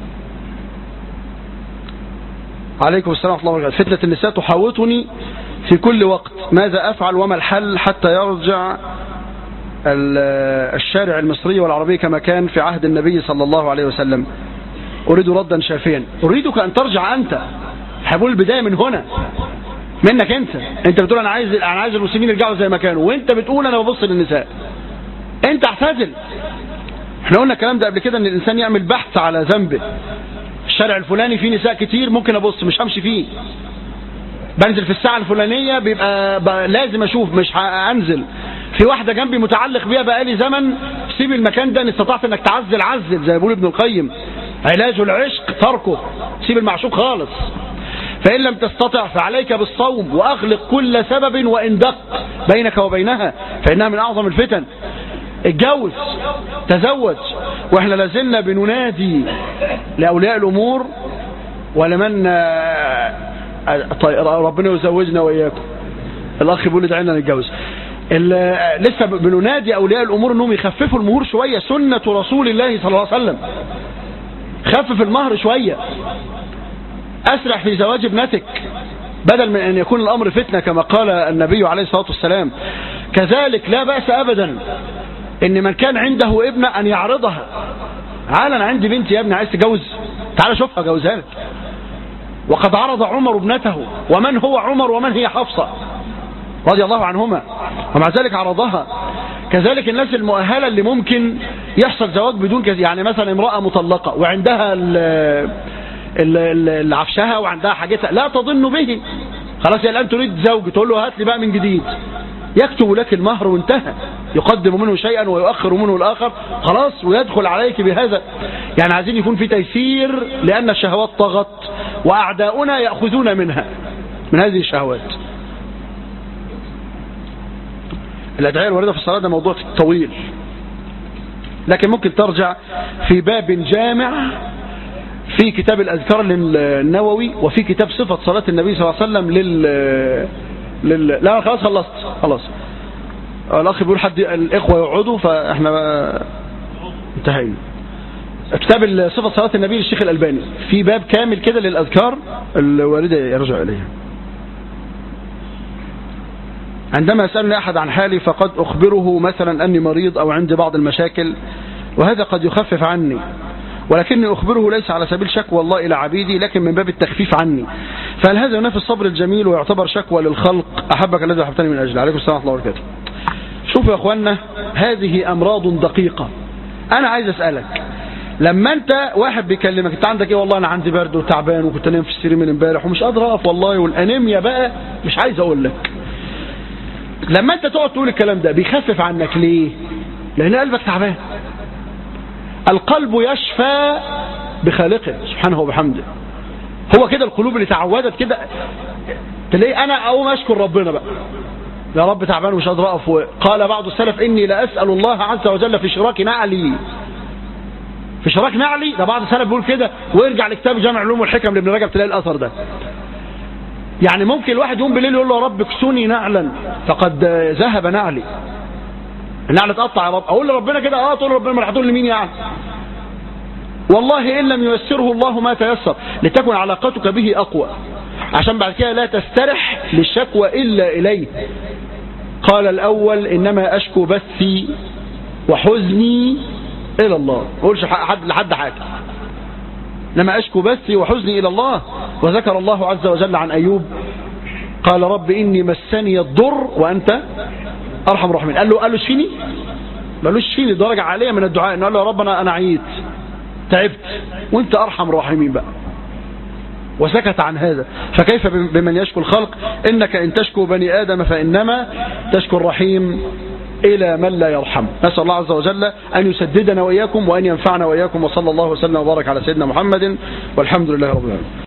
B: عليكم السلام ورحمة الله وبركاته. فتنة النساء تحاوطني في كل وقت، ماذا أفعل وما الحل حتى يرجع الشارع المصري والعربي كما كان في عهد النبي صلى الله عليه وسلم؟ أريد ردا شافيا. أريدك أن ترجع أنت. هقول البداية من هنا، منك انت بتقول انا عايز المسلمين يرجعوا زي ما كانوا، وانت بتقول انا ببص للنساء. انت اعتزل. احنا قلنا الكلام ده قبل كده، ان الانسان يعمل بحث على ذنبه. الشارع الفلاني فيه نساء كتير، ممكن ابص، مش همشي فيه. بنزل في الساعة الفلانية بيبقى لازم اشوف، مش هانزل. في واحدة جنبي متعلق بيها بقالي زمن، سيب المكان ده. ان استطعت انك تعزل عزل، زي ما بيقول ابن القيم. علاج العشق تركه، سيب المعشوق خالص. فإن لم تستطع فعليك بالصوم، وأغلق كل سبب وإن دق بينك وبينها، فإنها من أعظم الفتن. اتجوز، تزوج. وإحنا لازلنا بننادي لأولياء الأمور ولمن ربنا يزوجنا وإياكم. الأخ بيقول ادعي لنا نتجوز. لسه بننادي أولياء الأمور أنهم يخففوا المهور شوية، سنة رسول الله صلى الله عليه وسلم. خفف المهر شوية، أسرع في زواج ابنتك بدل من أن يكون الأمر فتنة كما قال النبي عليه الصلاة والسلام. كذلك لا بأس أبدا إن من كان عنده ابنة أن يعرضها، تعال أنا عندي بنتي يا ابني عايز تجوز، تعال شوفها جوزها لك. وقد عرض عمر ابنته، ومن هو عمر ومن هي حفصة رضي الله عنهما، ومع ذلك عرضها. كذلك الناس المؤهلة اللي ممكن يحصل زواج بدون كذا، يعني مثلا امرأة مطلقة وعندها العفشها وعندها حاجتها لا تظن به، خلاص يا الآن تريد زوج، تقول له هات لي بقى من جديد، يكتب لك المهر وانتهى، يقدم منه شيئا ويؤخر منه الآخر، خلاص، ويدخل عليك بهذا. يعني عايزين يكون في تيسير، لأن الشهوات طغت وأعداؤنا يأخذون منها، من هذه الشهوات. الأدعية الواردة في الصلاة ده موضوع طويل، لكن ممكن ترجع في باب جامع في كتاب الأذكار للنووي، وفي كتاب صفة صلاة النبي صلى الله عليه وسلم لا خلاص خلاص. الأخ بيقول حد الإخوة يقعدوا، فإحنا انتهينا. كتاب صفة صلاة النبي للشيخ الألباني في باب كامل كده للأذكار الواردة يرجع إليها. عندما يسألني أحد عن حالي فقد أخبره مثلا أني مريض أو عندي بعض المشاكل، وهذا قد يخفف عني، ولكني أخبره ليس على سبيل شكوى الله إلى عبيدي، لكن من باب التخفيف عني. فهل هذا ينافي الصبر الجميل ويعتبر شكوى للخلق؟ أحبك الذي أحبتني من أجل. عليكم السلام ورحمة الله وبركاته. شوفوا يا أخوانا، هذه أمراض دقيقة. أنا عايز أسألك، لما أنت واحد بيكلمك أنت عندك إيه؟ والله أنا عندي برد وتعبان وكنت نايم في السرير من امبارح ومش قادر أقف والله، والأنيميا بقى مش عايز أقول لك. لما أنت تقعد تقول الكلام ده بيخفف عنك ليه؟ لأن قلبك تعبان. القلب يشفى بخالقه سبحانه وبحمده. هو كده القلوب اللي تعودت كده، تلاقي أنا أقوم أشكر ربنا بقى، يا رب تعبان ومش قادر أقف. قال بعض السلف إني لأسأل الله عز وجل في شراك نعلي، في شراك نعلي، ده بعض السلف بيقول كده. ويرجع لكتاب جامع العلوم والحكم لابن رجب تلاقي الأثر ده. يعني ممكن الواحد يقوم بالليل يقول له يا رب اكسوني نعلا فقد ذهب نعلي، النعل اتقطع يا رب. اقول لربنا كده تقول ربنا ما هتقول لمين يعني؟ والله ان لم ييسره الله ما تيسر، لتكن علاقتك به اقوى، عشان بعد كده لا تسترح للشكوى الا اليه. قال الاول انما اشكو بثي وحزني الى الله، ما اقولش لحد حاجه، انما اشكو بثي وحزني الى الله. وذكر الله عز وجل عن ايوب قال رب اني مسني الضر وانت ارحم الراحمين. قال له اشفيني؟ ما قالوش اشفيني، درجه عاليه من الدعاء، انه قال له يا رب انا عييت تعبت وانت ارحم الراحمين بقى، وسكت عن هذا. فكيف بمن يشكو الخلق؟ انك ان تشكو بني ادم فانما تشكو الرحيم الى من لا يرحم. نسال الله عز وجل ان يسددنا واياكم وان ينفعنا واياكم، وصلى الله وسلم وبارك على سيدنا محمد، والحمد لله رب العالمين.